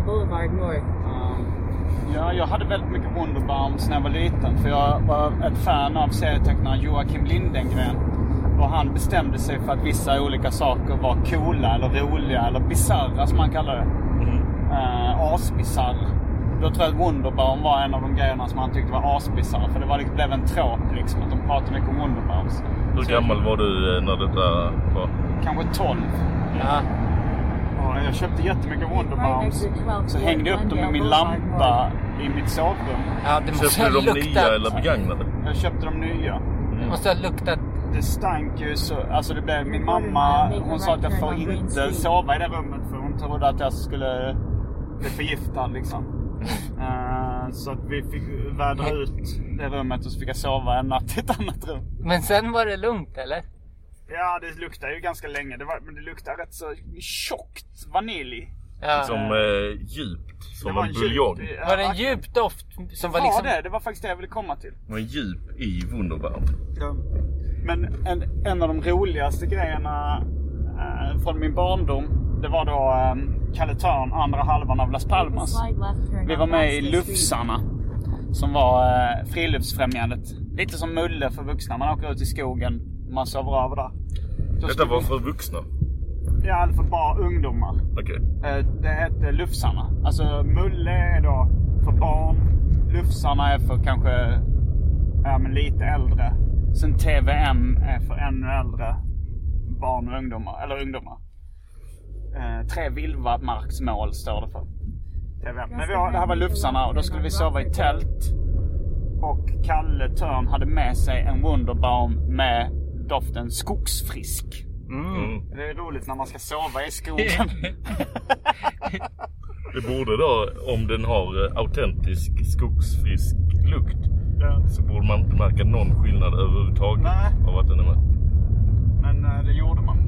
Ja, jag hade väldigt mycket Wunderbaums när jag var liten. För jag var ett fan av serietecknaren Joakim Lindengren. Och han bestämde sig för att vissa olika saker var coola eller roliga eller bizarra som man kallar det. Asbizarr. Då tror jag att Wunderbaum var en av de grejerna som han tyckte var asbizarr. För det blev en tråk liksom, att de pratade mycket om Wunderbaums. Hur gammal var du när detta var? Kanske 12. Ja. Och jag köpte jättemycket Wunderbaums. Så hängde jag upp dem i min lampa i mitt sovrum. Ja, det måste köpte du de nya eller begagnade? Jag köpte de nya. Det måste ha luktat. Det stank ju så, alltså det blev, min mamma, hon sa att jag får inte sova i det rummet för hon trodde att jag skulle bli förgiftad liksom. Så att vi fick vädra ut det rummet och så fick jag sova en natt i ett annat rum. Men sen var det lugnt, eller? Ja, det luktade ju ganska länge. Men det luktade rätt så tjockt vanilj. Ja. Som djupt, som en buljong. Var det en djup doft? Som var liksom... det var faktiskt det jag ville komma till. Det var djup i Wunderbaum. Ja. Men en av de roligaste grejerna från min barndom, det var då Kalle Törn, andra halvan av Las Palmas. Vi var med i Lufsarna, som var friluftsfrämjandet. Lite som Mulle för vuxna. Man åker ut i skogen, man sover över där. Detta var för vuxna? Ja, för bara ungdomar. Okej. Det hette Lufsarna. Alltså Mulle är då för barn. Lufsarna är för kanske men lite äldre. Sen TVM är för ännu äldre barn och ungdomar. Eller ungdomar. 3 vildmarksmål står det för. TVM. Men det här var Lufsarna och då skulle vi sova i tält. Och Kalle Törn hade med sig en Wunderbaum med doften skogsfrisk. Det är roligt när man ska sova i skogen. Det borde då, om den har autentisk skogsfrisk lukt, så borde man inte märka någon skillnad överhuvudtaget av att den är med. Men det gjorde man.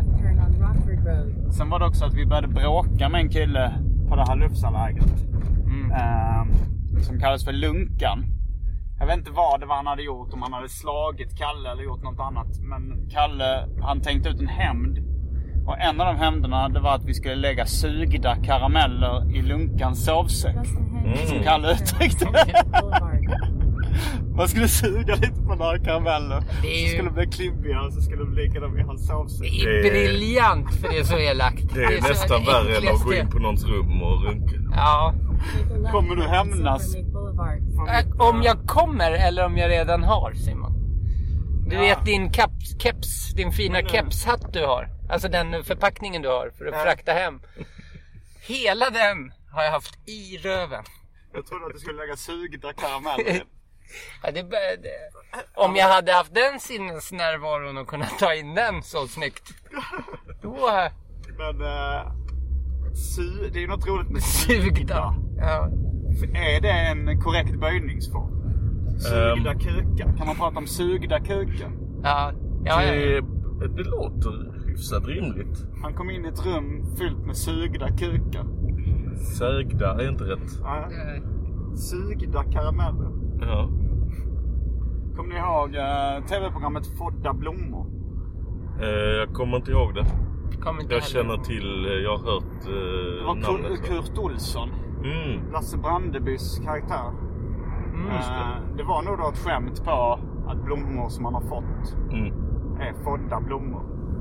Sen var det också att vi började bråka med en kille på det här Lufsalägret. Som kallas för Lunkan. Jag vet inte vad det var han hade gjort, om han hade slagit Kalle eller gjort något annat. Men Kalle, han tänkte ut en hämnd. Och en av de hämnderna, det var att vi skulle lägga sugda karameller i Lunkans sovsäck. Som Kalle uttryckte det. Man skulle suga lite på några karameller. Så skulle de bli klibbiga och så skulle de ligga dem i hans sovsäck. Det är briljant, för det är så elakt. Det är nästan värre än att gå in på någons rum och runka. Ja. Kommer du hämnas? Om jag kommer eller om jag redan har, Simon. Du vet din keps, din fina kepshatt du har. Alltså den förpackningen du har för att frakta hem. Hela den har jag haft i röven. Jag trodde att du skulle lägga sugda karameller. Ja, om jag hade haft den sinnesnärvaron och kunnat ta in den så snyggt. Då... Men det är ju något roligt med sugda. Ja. Är det en korrekt böjningsform? Sugda kukar. Kan man prata om sugda kukar? Ja. Det låter hyfsat rimligt. Han kom in i ett rum fyllt med sugda kukar. Sögda är inte rätt. Ja. Sugda karameller. Ja. Kommer ni ihåg tv-programmet Fodda blommor? Jag kommer inte ihåg det. Jag känner till, jag har hört det var namnet. Kurt Olsson. Lasse Brandebys karaktär. Det var nog då ett skämt på att blommor som man har fått är Fodda blommor.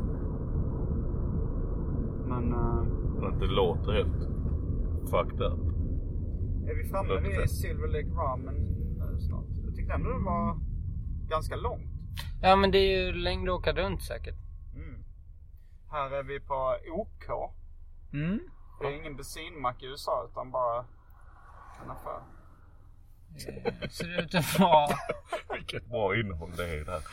Men det låter helt fucked up. Är vi framme vid Silver Lake Ramen snart? Jag tyckte ändå det var ganska långt. Ja, men det är ju längre att åka runt säkert. Här är vi på OK. Det är ingen bensinmack i USA utan bara en affär. Ser ut att vara... Vilket bra innehåll det är där.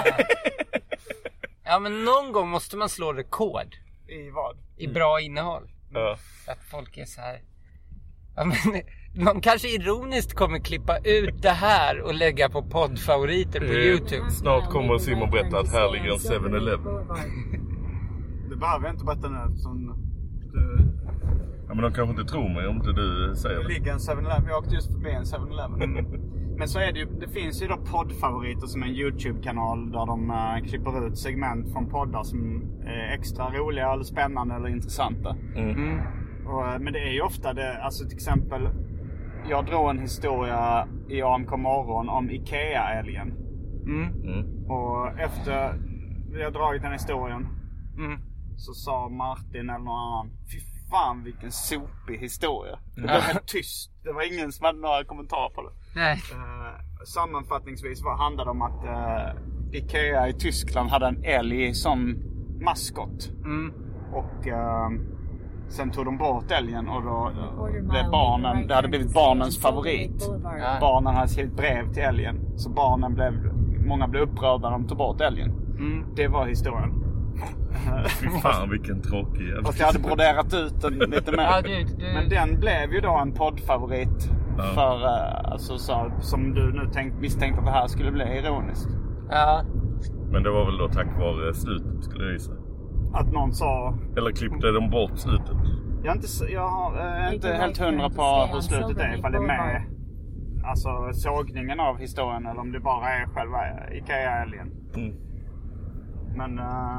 Ja, men någon gång måste man slå rekord. I vad? I bra innehåll. Ja. Att folk är så här... Ja, men någon kanske ironiskt kommer klippa ut det här och lägga på poddfavoriter på YouTube. Snart kommer Simon berätta att här ligger en 7-Eleven. Det behöver jag inte berätta nu som Ja, men de kanske inte tror mig om inte du säger det. Det ligger en 7-Eleven. Jag åkte just förbi en 7-Eleven. Men så är det ju, det finns ju då poddfavoriter som en YouTube-kanal där de klipper ut segment från poddar som är extra roliga eller spännande eller intressanta. Men det är ju ofta det, alltså till exempel jag drog en historia i AMK morgon om Ikea-älgen. Och efter vi har dragit den historien så sa Martin eller någon annan, fy fan vilken sopig historia. Det blev helt tyst. Det var ingen som hade några kommentarer på det. Nej. Sammanfattningsvis handlade det om att Ikea i Tyskland hade en älg som maskot. Och sen tog de bort älgen och då blev barnen, det hade blivit barnens favorit. Barnen hade skrivit brev till älgen. Så många blev upprörda när de tog bort älgen. Det var historien. Fy fan vilken tråkig jävla. Fast jag hade broderat ut den lite mer. Ja, Men den blev ju då en poddfavorit. För alltså, som du nu misstänkte att det här skulle bli ironiskt. Ja. Men det var väl då tack vare slutet skulle jag gissa. Att någon sa... Eller klippte de bort slutet? Jag är inte helt hundra på hur slutet är. Ifall det är med alltså sågningen av historien. Eller om det bara är själva Ikea-alien. Men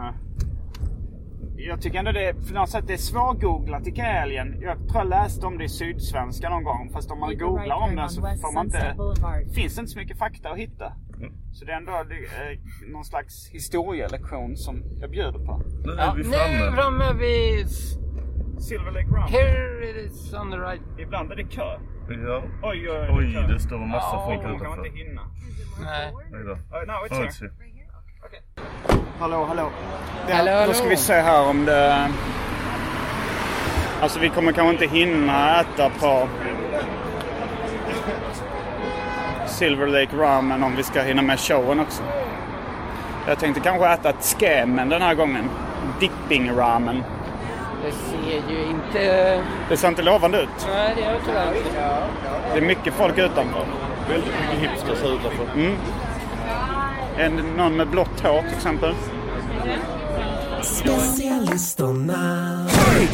jag tycker ändå det för något sätt det är svårgooglat Ikea-alien. Jag tror jag läste om det i Sydsvenska någon gång. Fast om man googlar om den så får man inte... finns inte så mycket fakta att hitta. Så det är ändå någon slags historielektion som jag bjuder på. Nu är vi framme. Nu är vi framme vid Silver Lake Rum. Here it is on the right. Ibland är det kö. Ja. Oj, det står en massa folk Man kan utanför. inte hinna. Nej. No, it's here. Okay. Hallå. Hallå. Då ska vi se här om det... Alltså vi kommer kanske inte hinna äta på Silver Lake Ramen om vi ska hinna med showen också. Jag tänkte kanske äta ett skämmen den här gången. Dipping ramen. Det ser ju inte... Det ser inte lovande ut. Nej, det gör tyvärr inte. Det är mycket folk utanför. Väldigt mycket hipsters utanför. Någon med blått hår till exempel. Specialisterna.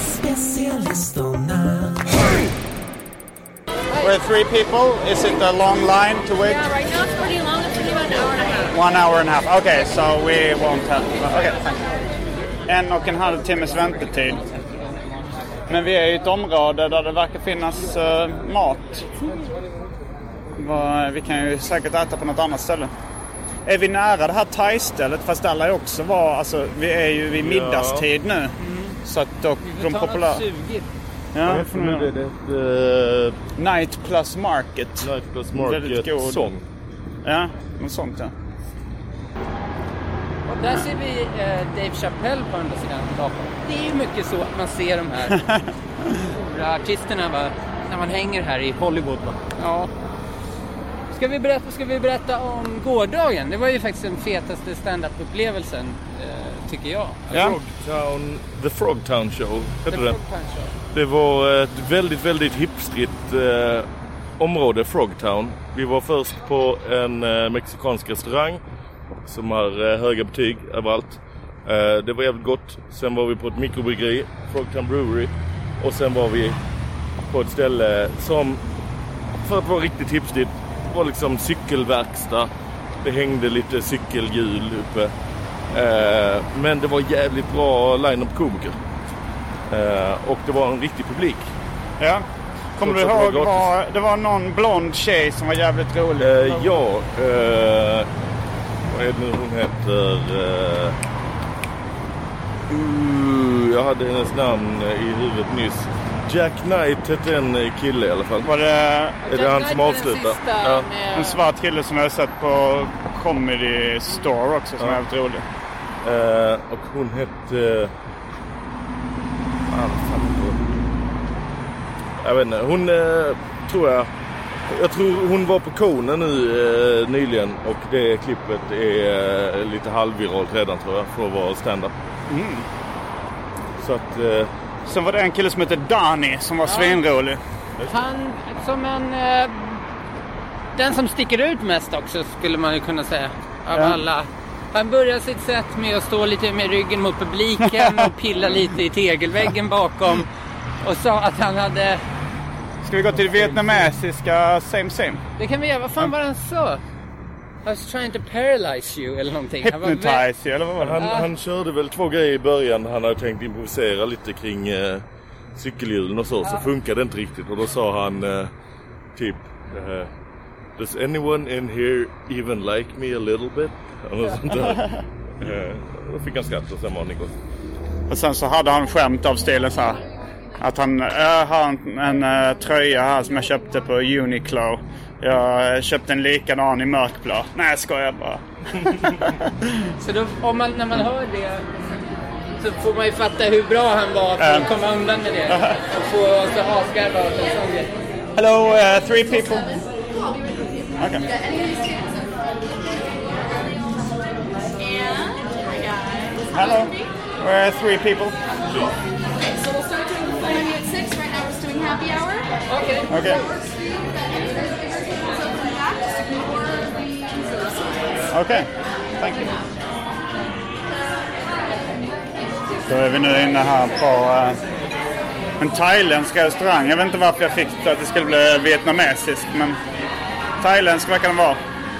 We're 3 people. Is it a long line to wait? Yeah, right now it's pretty long. It's pretty about an hour and a half. 1 hour and a half. Okay, so we won't have... Okay, thanks. 1,5 timmes väntetid. Men vi är i ett område där det verkar finnas mat. Vi kan ju säkert äta på något annat ställe. Är vi nära det här thai-stället? Fast alla är också alltså, vi är ju vid middagstid nu. Så att då de populära... Ja, Night Plus Market. Night Plus Market sång. Ja, något sånt ja. Och där ser vi Dave Chappelle på andra sidan bakom. Det är ju mycket så att man ser de här stora artisterna när man hänger här i Hollywood. Ja. Ska vi berätta om gårdagen? Det var ju faktiskt den fetaste stand-up-upplevelsen, tycker jag. Ja. The Frogtown Show heter det. Det var ett väldigt, väldigt hipstrigt område, Frogtown. Vi var först på en mexikansk restaurang som har höga betyg överallt. Det var jävligt gott. Sen var vi på ett mikrobryggeri, Frogtown Brewery. Och sen var vi på ett ställe som, för att vara riktigt hipstrigt, var liksom cykelverkstad. Det hängde lite cykelhjul uppe. Men det var jävligt bra line-up komiker. Och det var en riktig publik. Ja. Kommer du ihåg det var någon blond tjej som var jävligt rolig? Vad är det nu hon heter? Jag hade hennes namn i huvudet nyss. Jack Knight hette en kille i alla fall. Var det... Är det han som avslutar? Ja. En svart kille som jag har sett på Comedy Store också som är väldigt rolig. Och hon hette... Jag vet inte, hon tror jag tror hon var på Conan nu nyligen och det klippet är lite halvviralt redan tror jag för att vara stand-up. Så att... Sen var det en kille som heter Danny som var svinrolig. Han som den som sticker ut mest också skulle man ju kunna säga av alla. Han började sitt sätt med att stå lite med ryggen mot publiken och pilla lite i tegelväggen bakom och sa att han hade... Ska vi gå till det vietnamesiska same? Det kan vi göra. Vad fan var han sa? I was trying to paralyze you eller någonting. Hypnotize you eller vad var det? Han körde väl 2 grejer i början. Han hade tänkt improvisera lite kring cykelhjulen och så funkade det inte riktigt. Och då sa han typ does anyone in here even like me a little bit? Eller sånt där. Då fick han skratt och sen var han igång. Och sen så hade han skämt av stilen så här. Att han har en tröja här som jag köpte på Uniqlo. Jag köpte en likadan i mörkblå. Nej, jag skojar bara. Så då, när man hör det så får man ju fatta hur bra han var för att komma undan med det. Och få så avskarva och en sån grej. Hello, 3 people. Okay. Hello. We're 3 people. Okay, so we'll start doing the full menu at 6. Right now we're doing happy hour. Okay. Okay. Okay, thank you. Så är vi nu inne här på en thailändsk restaurang. Jag vet inte varför jag fick att det skulle bli vietnamesiskt, men thailändsk verkar den vara.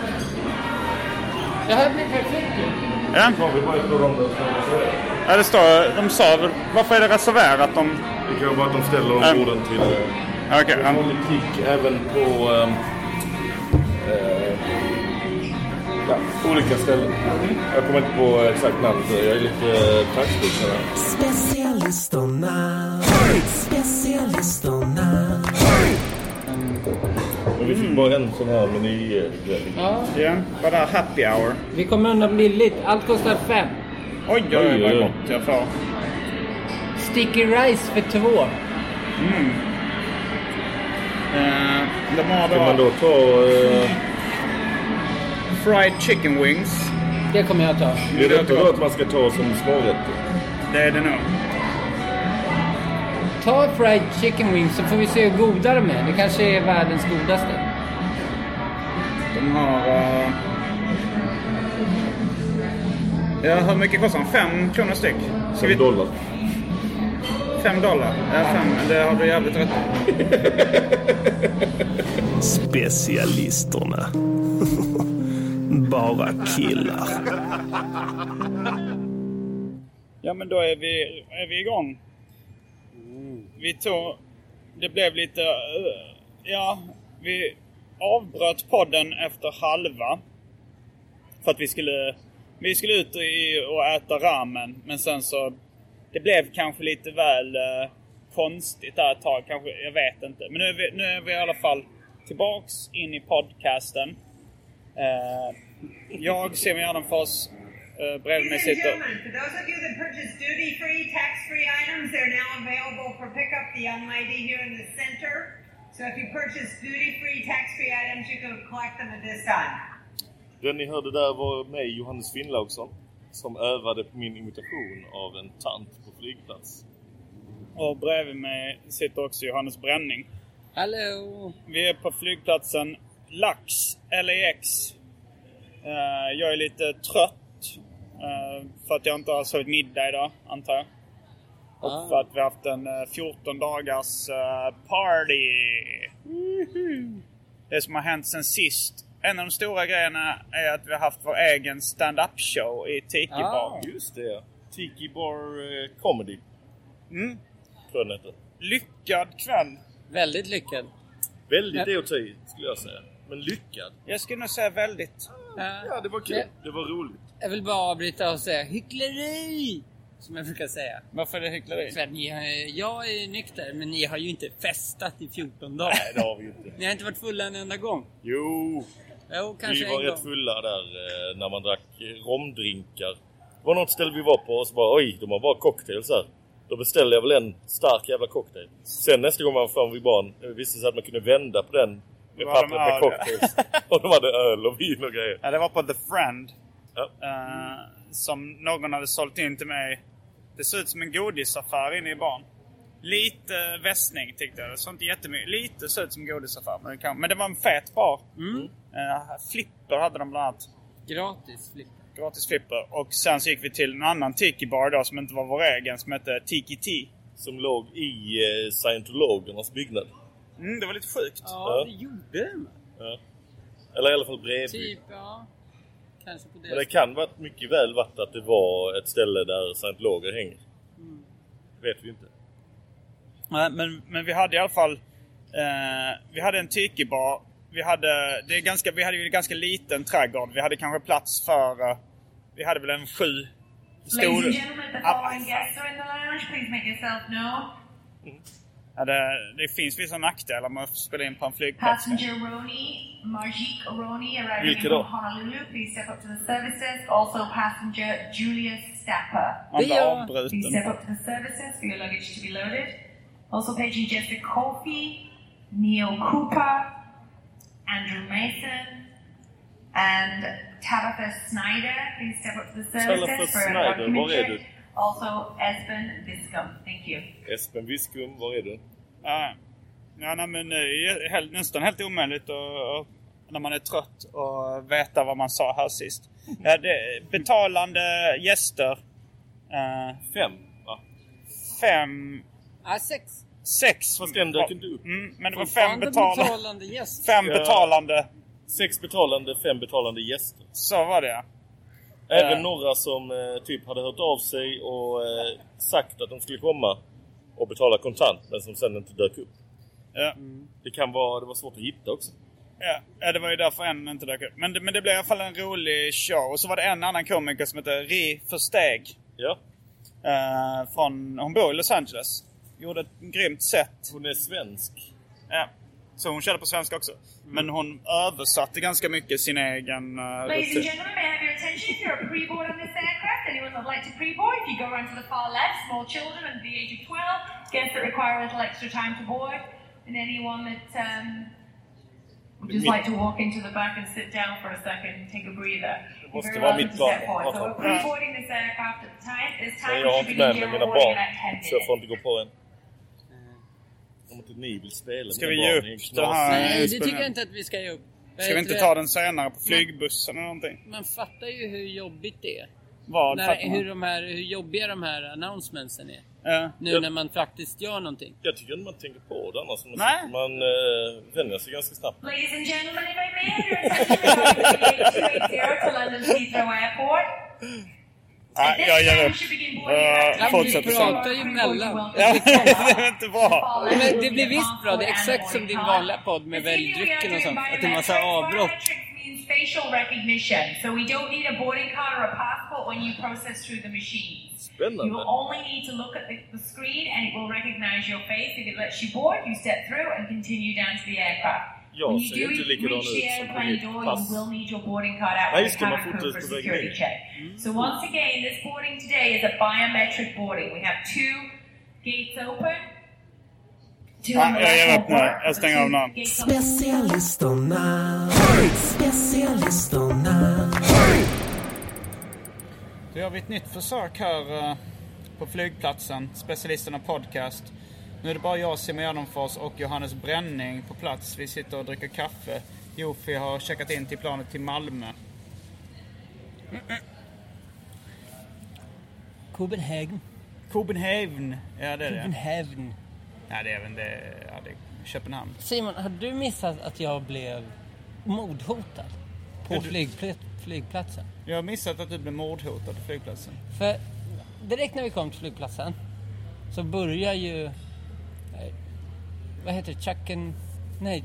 Det här blir perfekt. Ja. Ja, det står, de sa, varför är det reserverat? Det kan vara att de ställer orden till politik även på olika ställen. Jag kommer inte på exakt namn, så jag är lite taxig. Specialisterna. Men vi fick bara en sån här meny. Ja, bara happy hour. Vi kommer undan billigt. Allt kostar 5. Oj, vad gott jag får. Sticky rice för 2. De har Ska man då ta fried chicken wings. Det kommer jag ta. Det är rätt att man ska ta som smårätt. Det är det nog. Ta fried chicken wings så får vi se hur goda de är. Det kanske är världens godaste. De har... Ja, hur mycket kostar de? 5 kronor styck. $5. $5? Ja, 5. Det har du jävligt rätt. Specialisterna. Bara killar. Ja, men då är vi igång. Det blev lite... vi avbröt podden efter halva. För att vi skulle ut och äta ramen. Men sen så... Det blev kanske lite väl konstigt där ett tag. Kanske, jag vet inte. Men nu är vi i alla fall tillbaks in i podcasten. Jag ser mig gärna för oss. Bredvid mig sitter... For those of you that purchase duty-free, tax-free items, they're now available for pickup. The young lady here in the center. So if you purchase duty-free, tax-free items, you can collect them at this time. Den ni hörde där var mig, Johannes Finnlaugsson, som övade på min imitation av en tant på flygplats. Och bredvid mig sitter också Johannes Bränning. Hallå! Vi är på flygplatsen LAX. Jag är lite trött. För att jag inte har sovit middag idag, antar jag. Och för att vi har haft en 14 dagars party. Det som har hänt sen sist. En av de stora grejerna är att vi har haft vår egen stand-up show i Tiki Bar. Just det, Tiki Bar Comedy. Tror jag den heter. Lyckad kväll. Väldigt lyckad. Väldigt DOT skulle jag säga. Men lyckad. Jag skulle nog säga väldigt. Ja, det var kul. Det var roligt. Jag vill bara avbryta och säga hyckleri! Som jag brukar säga. Varför är det hyckleri? För att jag är nykter, men ni har ju inte festat i 14 dagar. Nej, det har vi inte. Ni har inte varit fulla en enda gång. Jo, kanske vi var rätt fulla där när man drack romdrinkar. Det var något ställe vi var på och så bara, oj, de har bara cocktails här. Då beställde jag väl en stark jävla cocktail. Sen nästa gång man var fram vid barn visste sig att man kunde vända på den med pappret med cocktails. Och de hade öl och vin och grejer. Ja, det var på The Friend. Som någon hade sålt in till mig. Det såg ut som en godisaffär inne i barn. Lite västning tyckte jag. Det såg inte jättemycket. Lite såg ut som godisaffär. Men det var en fet bar. Flipper hade de bland annat. Gratis flipper. Och sen så gick vi till en annan tiki bar då, som inte var vår egen, som hette Tiki Tea. Som låg i scientologernas byggnad. Det var lite sjukt. Ja, det gjorde det. Ja. Eller i alla fall bredvid. Typ, ja. Kanske på det. Men det kan vara mycket väl varit att det var ett ställe där scientologer hänger. Vet vi inte. Men vi hade i alla fall vi hade en tiki-bar. Vi hade ju en ganska liten trädgård. Vi hade kanske plats för vi hade väl en 7 stor. Ladies and gentlemen, the following guests are in the lounge. Please make yourself known. Ja, det finns vissa nackdelar med att spela in på en flygplats. Passenger Marjik Roni arriving from Honolulu. Please step up to the services. Also passenger Julius Stapper. Please step up to the services for your luggage to be loaded. Also paging Jessica Kofi, Neil Cooper, Andrew Mason, and Tabitha Snyder. Please step up to the services for a document check. Also, Espen Viskum. Thank you. Espen Viskum, var är du? Ja, nej, men nästan helt omöjligt och när man är trött och veta vad man sa här sist. Betalande gäster. 5, va? 5. Ja, 6. 6. Fast den dök inte upp. Men det var 5 betalande gäster. 5 betalande. 6 betalande, 5 betalande gäster. Så var det. Även några som typ hade hört av sig och sagt att de skulle komma och betala kontant, men som sen inte dök upp. Ja. Det var svårt att hitta också. Ja, det var ju därför en inte dök upp. Men det blev i alla fall en rolig show. Och så var det en annan komiker som heter Ri Försteg. Ja. Hon bor i Los Angeles. Gjorde ett grymt sätt. Hon är svensk. Ja. Så hon körde på svenska också. Men hon översatte ganska mycket sin egen Ladies and gentlemen, may I have your attention? You're a pre-board on this aircraft. Anyone that would like to pre-board? If you go around to the far left, small children under the age of 12, guests that require a little extra time to board, and anyone that would just like to walk into the back and sit down for a second and take a breather. You're very welcome to step forward. So we're pre-boarding this aircraft at the time. This time we should begin general boarding in about 10 minutes. Så jag får inte gå på en. Om inte ni vill spela. Ska vi ge upp det här? Nej, det tycker jag inte att vi ska ge upp. Ska vi inte ta den senare på flygbussen eller någonting? Man fattar ju hur jobbigt det är. Hur jobbiga de här announcementsen är. Nu när man faktiskt gör någonting. Jag tycker inte man tänker på det annars. Man vänjer sig ganska snabbt. Ladies and gentlemen, if I may have your attention, to London Heathrow Airport. Jag ger upp. Vi pratar ju mellan. Det är inte bra. Men det blir visst bra. Det är exakt som din vanliga podd med väljdrycken och sånt. Att det är en massa avbrott. Facial recognition, so we don't need a boarding card or a passport when you process through the machines. You will only need to look at the screen and it will recognize your face. If it lets you board, you step through and continue down to the aircraft. When you do reach the airplane door, you will need your boarding card out with a cabin crew for security check. So once again, this boarding today is a biometric boarding. We have 2 gates open. Jag stänger av nu. Specialisterna. Då gör vi ett nytt försök här på flygplatsen. Specialisterna podcast. Nu är det bara jag, Simon Gärdenfors och Johannes Bränning på plats. Vi sitter och dricker kaffe. Jofi har checkat in till planet till Malmö. Copenhagen. Ja, det är det. Copenhagen. Nej, det är även det. Ja, det är Köpenhamn. Simon, har du missat att jag blev mordhotad på flygplatsen? Jag har missat att du blev mordhotad på flygplatsen. För direkt när vi kom till flygplatsen så börjar ju vad heter det?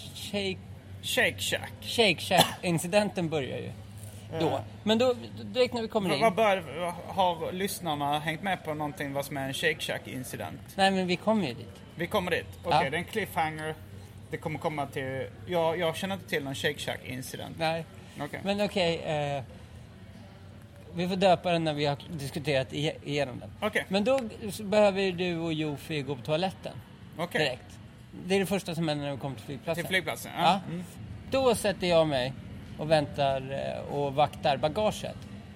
Shake Shack incidenten börjar ju då. Men då direkt när vi kommer in. Har lyssnarna hängt med på någonting vad som är en Shake Shack incident? Nej, men vi kommer ju dit. Vi kommer dit. Okej, det är en cliffhanger. Det kommer komma till... Jag känner inte till någon Shake Shack incident. Nej. Men vi får döpa den när vi har diskuterat igenom den. Men då behöver du och Jofi gå på toaletten. Direkt. Det är det första som händer när vi kommer till flygplatsen. Till flygplatsen, ja. Då sätter jag mig och väntar och vaktar bagaget.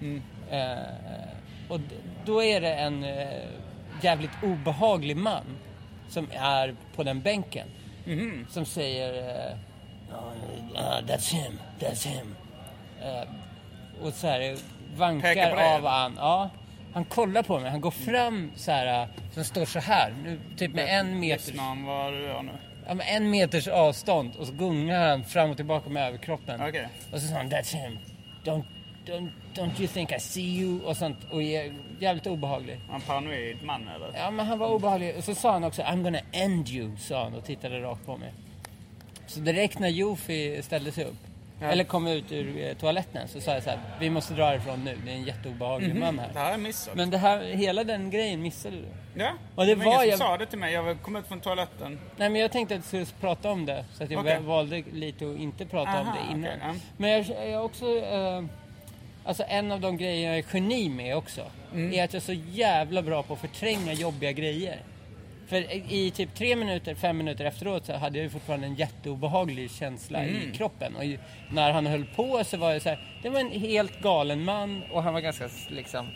Och då är det en jävligt obehaglig man som är på den bänken. Som säger that's him. Och så här vankar av han. Ja, han kollar på mig. Han går fram så här, som står så här nu, typ med 1 meter. Vad du gör nu? Ja, med 1 meters avstånd och så gungar han fram och tillbaka med överkroppen. Och så sa han, that's him. Don't you think I see you? Och sånt. Och jävligt obehaglig. Han paranoid man eller? Ja, men han var obehaglig. Och så sa han också, I'm gonna end you, sa han och tittade rakt på mig. Så direkt när Jofi ställde sig upp eller kom ut ur toaletten så sa jag så här, vi måste dra ifrån nu. Det är en jätteobehaglig man här. Det här är missat. Men hela den grejen missade du. Ja, och det var ingen som sa det till mig. Jag kom ut från toaletten. Nej, men jag tänkte att jag skulle prata om det. Så att jag valde lite att inte prata om det innan. Men jag också... alltså en av de grejer jag är geni med också är att jag är så jävla bra på att förtränga jobbiga grejer. För i typ 3 minuter, 5 minuter efteråt så hade jag ju fortfarande en jätteobehaglig känsla i kroppen. Och när han höll på så var det så här, det var en helt galen man och han var ganska liksom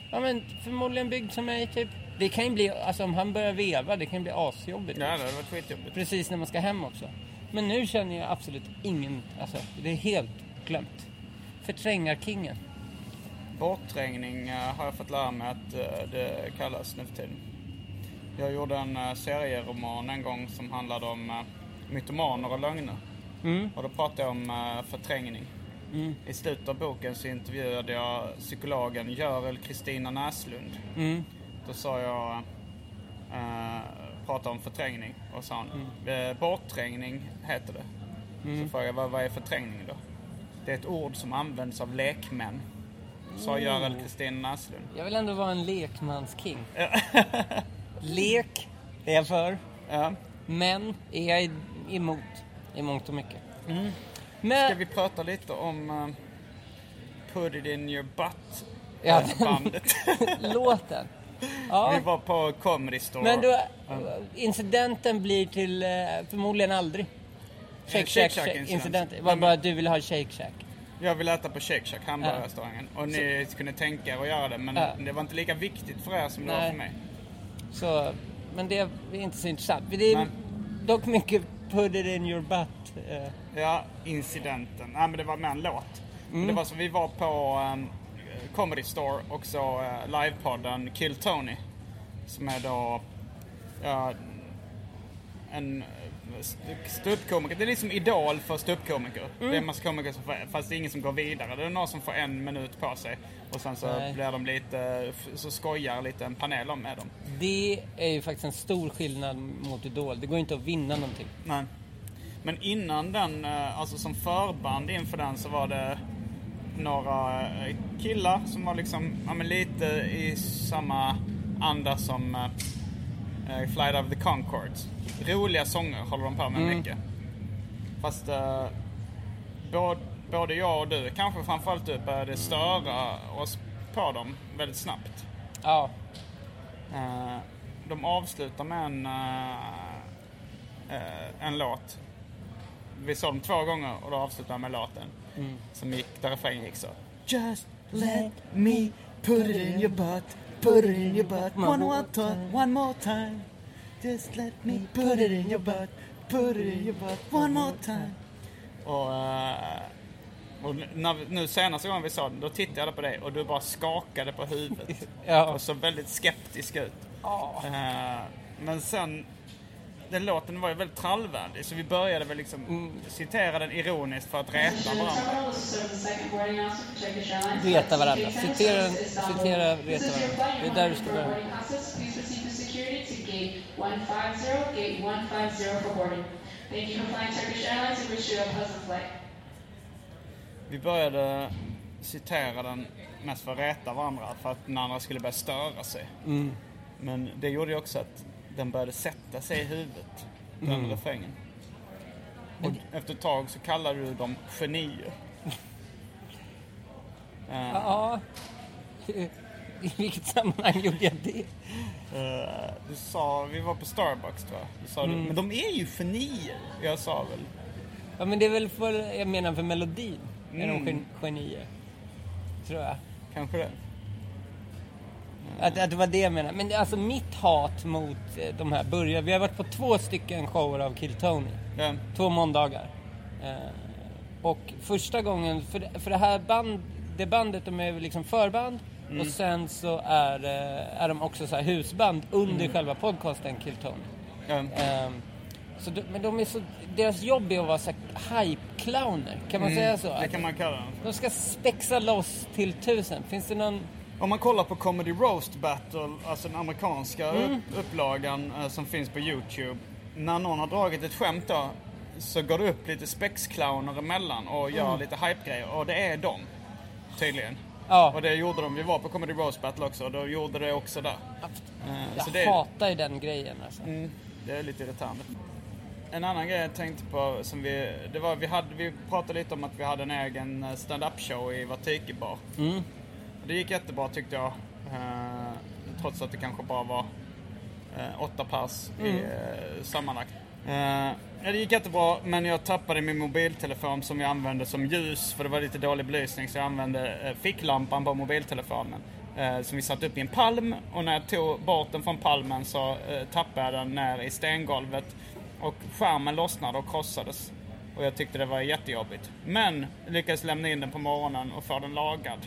Ja, men förmodligen byggd som mig typ. Det kan ju bli, alltså om han börjar veva, det kan bli asjobbigt. Ja, det har varit skitjobbigt. Precis när man ska hem också. Men nu känner jag absolut ingen, alltså det är helt glömt. Förträngarkingen. Bortträngning har jag fått lära mig att det kallas nu för tiden. Jag gjorde en serieroman en gång som handlade om mytomaner och lögner. Och då pratade jag om förträngning. I slutet av boken så intervjuade jag psykologen Görel Kristina Näslund. Då sa jag pratade om förträngning och sa han, bortträngning heter det. Så frågade jag, vad är förträngning då? Det är ett ord som används av lekmän, sa Görel Kristina Näslund. Jag vill ändå vara en lekmansking. Lek är jag för. Ja. Men är jag emot i mångt och mycket. Men ska vi prata lite om Put It In Your Butt bandet? Låten. Ja. Vi var på Comedy Store. Men då, incidenten blir till förmodligen aldrig. Shake Shack incident. Det var bara att du ville ha Shake Shack. Jag vill äta på Shake Shack, hamburgerrestaurangen. Och ni kunde tänka er att göra det. Men det var inte lika viktigt för er som det var för mig. Så, men det är inte så intressant. Det är dock mycket Put It In Your Butt. Ja, incidenten. Ja, men det var med en låt. Det var så vi var på Comedy Store och så livepodden Kill Tony. Som är då en ståuppkomiker. Det är liksom idol för ståuppkomiker. Det är en massa komiker som fast det är ingen som går vidare. Det är någon som får 1 minut på sig. Och sen så blir de lite, så skojar lite en panel om med dem. Det är ju faktiskt en stor skillnad mot idol. Det går inte att vinna någonting. Nej. Men innan den, alltså som förband inför den så var det några killar som var liksom lite i samma anda som Flight of the Conchords. Roliga sånger håller de på med mycket. Fast både jag och du, kanske framförallt du, började störa oss på dem väldigt snabbt. Ja. De avslutar med en låt. Vi såg dem 2 gånger och då avslutade med låten. Som gick, där refrängen gick så. Just let me put it in your butt. Put it in your butt. One more time. Just let me put it in your butt. Put it in your butt. One more time. Och nu senaste gången vi sa det, då tittade jag på dig och du bara skakade på huvudet. Och så väldigt skeptisk ut. Men sen, den låten var ju väldigt trallvänlig, så vi började väl liksom citera den ironiskt för att räta varandra. Reta varandra. Citera, reta varandra. Det är där du ska börja. Vi började citera den mest för att räta varandra, för att den andra skulle börja störa sig. Men det gjorde ju också att den började sätta sig i huvudet, den refrängen. Och efter ett tag så kallade du dem genier. Ja. I vilket sammanhang gjorde jag det? Du sa, vi var på Starbucks tror jag. Du sa men de är ju genier. Jag sa väl. Ja, men det är väl för, jag menar för melodin. Är de genier. Tror jag. Kanske det. Att det var det jag menar. Men alltså mitt hat mot de här börjar. Vi har varit på 2 stycken shower av Kill Tony. 2 måndagar. Och första gången, för det här bandet, de är liksom förband. Och sen så är de också så här husband under själva podcasten Kill Tony. Så men de är så, deras jobb är att vara så hype-clowner. Kan man säga så? Det kan man kalla dem. De ska spexa loss till 1000. Finns det någon... Om man kollar på Comedy Roast Battle, alltså den amerikanska upplagan som finns på YouTube. När någon har dragit ett skämt då, så går det upp lite spexclowner emellan och gör lite hype-grejer. Och det är de, tydligen. Ja. Och det gjorde de. Vi var på Comedy Roast Battle också, och då gjorde det också där. Jag hatar ju den grejen alltså. Det är lite irriterande. En annan grej jag tänkte på som vi pratade lite om att vi hade en egen stand-up show i Vatikebar. Det gick jättebra tyckte jag. Trots att det kanske bara var 8 pass i sammanlagt. Det gick jättebra, men jag tappade min mobiltelefon som jag använde som ljus, för det var lite dålig belysning, så jag använde ficklampan på mobiltelefonen som vi satt upp i en palm, och när jag tog bort den från palmen så tappade jag den ner i stengolvet och skärmen lossnade och krossades. Och jag tyckte det var jättejobbigt. Men lyckades lämna in den på morgonen och få den lagad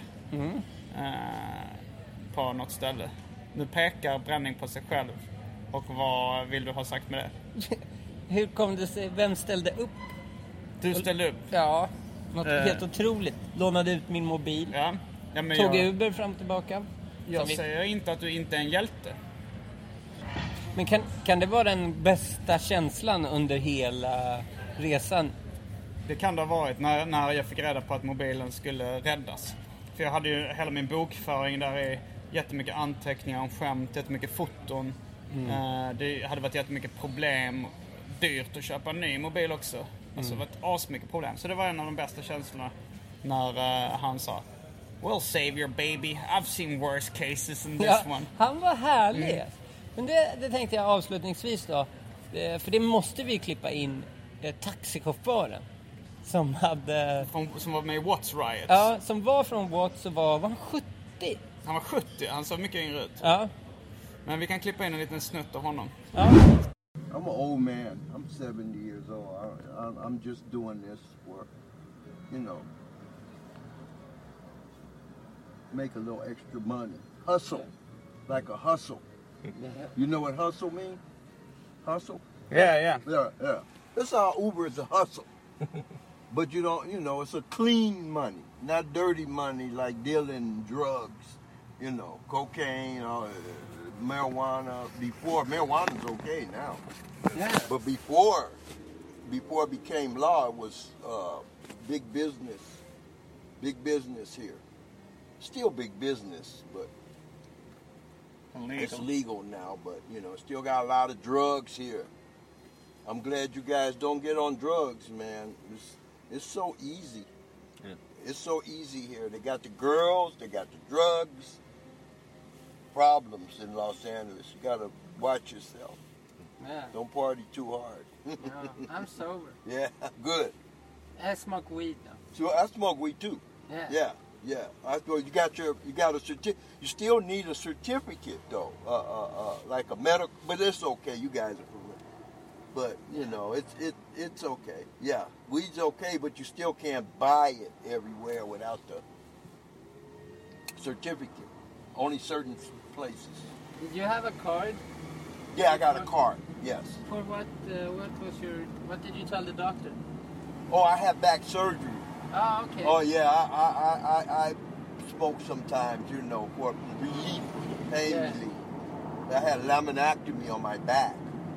på något ställe. Nu pekar Bränning på sig själv. Och vad vill du ha sagt med det? Hur kom det sig? Vem ställde upp? Du ställde upp? Ja, något helt otroligt. Lånade ut min mobil. Ja, men tog Uber fram och tillbaka. Jag säger inte att du inte är en hjälte. Men kan det vara den bästa känslan under hela resan? Det kan det ha varit när jag fick reda på att mobilen skulle räddas. För jag hade ju hela min bokföring där är jättemycket anteckningar om skämt, jättemycket foton. Det hade varit jättemycket problem. Dyrt att köpa en ny mobil också. Alltså det var ett asmycket problem. Så det var en av de bästa känslorna när han sa "We'll save your baby. I've seen worse cases than this one." Han var härlig. Men det tänkte jag avslutningsvis då. För det måste vi klippa in taxichauffören. Som var med i Watts Riots. Ja, som var från Watts och var han 70? Han var 70, han såg mycket yngre ut. Ja. Men vi kan klippa in en liten snutt av honom. Ja. I'm an old man. I'm 70 years old. I'm just doing this for, make a little extra money. Hustle. Like a hustle. You know what hustle means? Hustle? Yeah. That's how Uber is a hustle. But it's a clean money. Not dirty money like dealing drugs. Cocaine or marijuana. Marijuana's okay now. Yeah. But before it became law, it was big business. Big business here. Still big business, but it's legal now. But, still got a lot of drugs here. I'm glad you guys don't get on drugs, man. It's so easy. Yeah. It's so easy here. They got the girls, they got the drugs. Problems in Los Angeles. You got to watch yourself. Yeah. Don't party too hard. No, I'm sober. Yeah, good. I smoke weed now. So I smoke weed too. Yeah. You still need a certificate though, like a medical. But it's okay. You guys are from it. But it's okay. Yeah, weed's okay, but you still can't buy it everywhere without the certificate. Only certain places. Did you have a card? Yeah, I got a card. Yes. For what? What did you tell the doctor? Oh, I had back surgery. Oh, okay. Oh yeah, I smoke sometimes, for relief, pain relief. I had laminectomy on my back.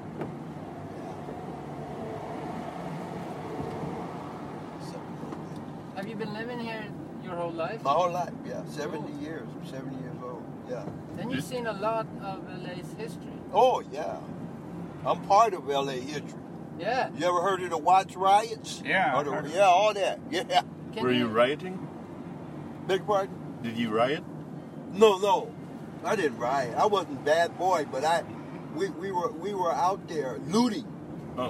Have you been living here your whole life? My whole life, yeah. 70 years. I'm 70 years old, yeah. Then you've seen a lot of LA's history. Oh, yeah. I'm part of LA history. Yeah. You ever heard of the Watts Riots? Yeah. All that, yeah. Were you rioting? Beg pardon? Did you riot? No. I didn't riot. I wasn't a bad boy, but we were out there looting. Oh.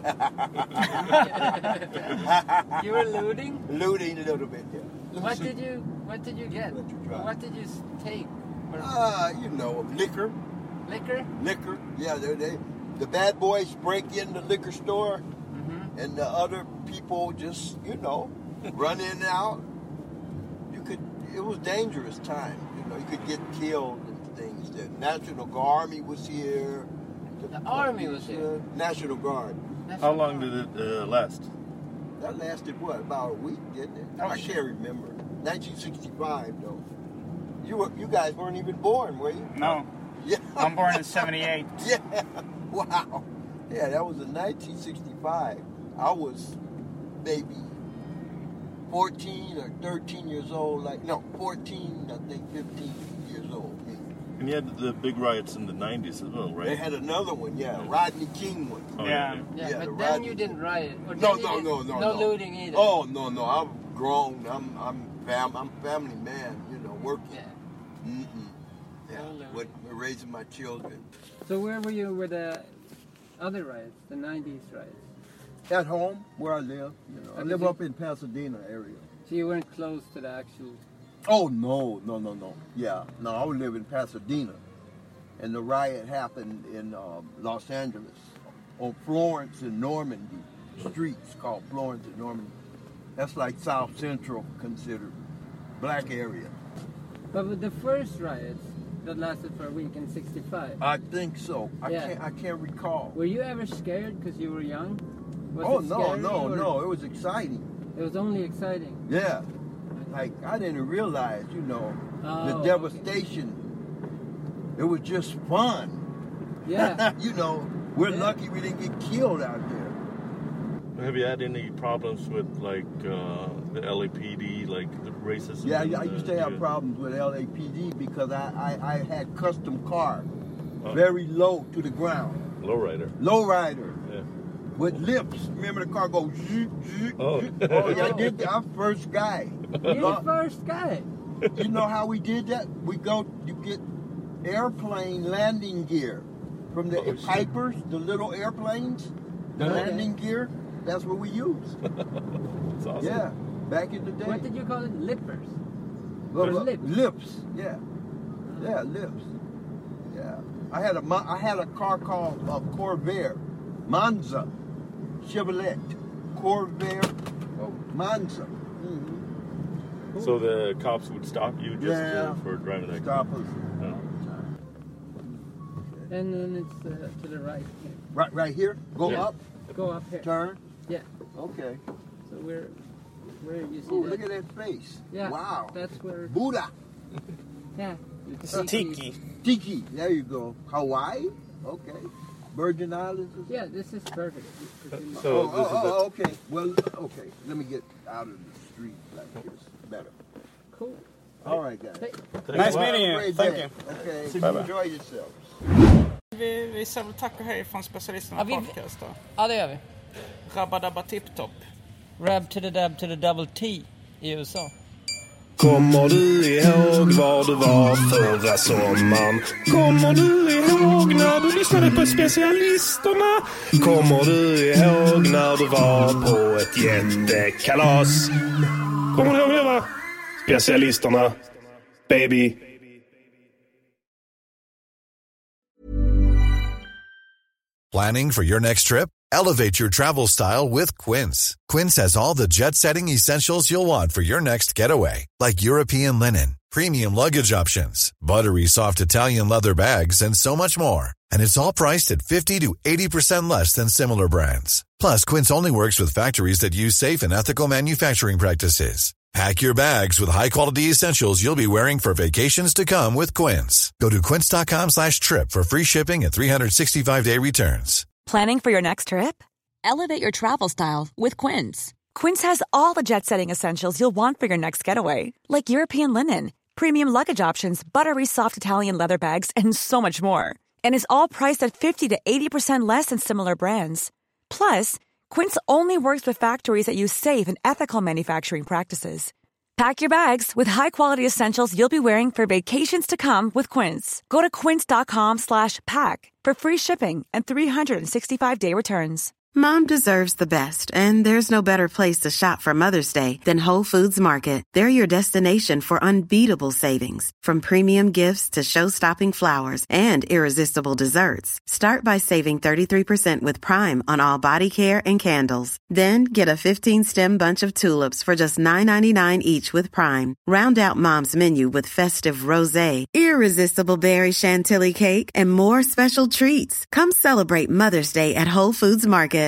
You were looting? Looting a little bit, yeah. What did you get? What did you take? Liquor. Liquor? Liquor, yeah. The bad boys break in the liquor store, and the other people just, run in and out. It was dangerous time. You could get killed and things. The National Army was here. The Army was here? National Guard. How long did it last? That lasted, about a week, didn't it? I can't remember. 1965, though. You guys weren't even born, were you? No. Yeah. I'm born in 78. Yeah. Wow. Yeah, that was in 1965. I was maybe 14 or 13 years old. 14, I think 15 years old. And you had the big riots in the 90s as well, right? They had another one, yeah. Rodney King one. Oh, yeah, but then you didn't riot. Or No. No looting either. Oh, no. I'm grown. I'm family man, working. Yeah. Yeah, with raising my children. So where were you with the other riots, the 90s riots? At home, where I live. I live up in Pasadena area. So you weren't close to the actual... Oh, no. Yeah, no, I would live in Pasadena. And the riot happened in Los Angeles on Florence and Normandy streets called Florence and Normandy. That's like South Central considered, black area. But with the first riots that lasted for a week in 65? I think so. I can't recall. Were you ever scared because you were young? No. It was exciting. It was only exciting? Yeah. Like, I didn't realize, the devastation. Okay. It was just fun. Yeah. We're lucky we didn't get killed out there. Have you had any problems with, like, the LAPD, like the racism? Yeah, I used to have problems with LAPD because I had custom car, very low to the ground. Lowrider. Yeah. With lips. Remember the car goes zoop, zoop, zoop. Oh, yeah, I did that. I'm first guy. You're the first guy. You know how we did that? You get airplane landing gear from the Pipers, the little airplanes, the landing gear. That's what we use. That's awesome. Yeah, back in the day. What did you call it? Lippers? Lips. Yeah. Yeah, lips. Yeah. I had a car called Corvair, Monza, Chevrolet, Corvair, Monza. Mm-hmm. So the cops would stop you just for driving that car? Stop us. And then it's to the right here. Right here? Go up? Go up here. Turn? Yeah. Okay. So where you see look at that face. Yeah. Wow. That's where... Buddha. Yeah. It's Tiki. Tiki. There you go. Hawaii? Okay. Virgin Islands? Yeah, this is perfect. Okay. Well, okay. Let me get out of the street like this. Better. Cool. All right, guys. Hey. Nice meeting you. Thank you. Okay. Bye-bye. Enjoy yourselves. Vi säger tack och hej från specialisterna podcast då. Ja, det gör vi. Rabba Dabba Tip-Top. Rab to the dab to the double T i USA. Kommer du ihåg var du var förra sommaren? Kommer du ihåg när du lyssnade på specialisterna? Kommer du ihåg när du var på ett jättekalas? Kommer du ihåg det, va? Specialisterna, baby. Planning for your next trip? Elevate your travel style with Quince. Quince has all the jet-setting essentials you'll want for your next getaway, like European linen, premium luggage options, buttery soft Italian leather bags, and so much more. And it's all priced at 50 to 80% less than similar brands. Plus, Quince only works with factories that use safe and ethical manufacturing practices. Pack your bags with high-quality essentials you'll be wearing for vacations to come with Quince. Go to quince.com/trip for free shipping and 365-day returns. Planning for your next trip? Elevate your travel style with Quince. Quince has all the jet-setting essentials you'll want for your next getaway, like European linen, premium luggage options, buttery soft Italian leather bags, and so much more. And is all priced at 50 to 80% less than similar brands. Plus, Quince only works with factories that use safe and ethical manufacturing practices. Pack your bags with high-quality essentials you'll be wearing for vacations to come with Quince. Go to quince.com/pack for free shipping and 365-day returns. Mom deserves the best, and there's no better place to shop for Mother's Day than Whole Foods Market. They're your destination for unbeatable savings, from premium gifts to show-stopping flowers and irresistible desserts. Start by saving 33% with Prime on all body care and candles. Then get a 15-stem bunch of tulips for just $9.99 each with Prime. Round out Mom's menu with festive rosé, irresistible berry chantilly cake, and more special treats. Come celebrate Mother's Day at Whole Foods Market.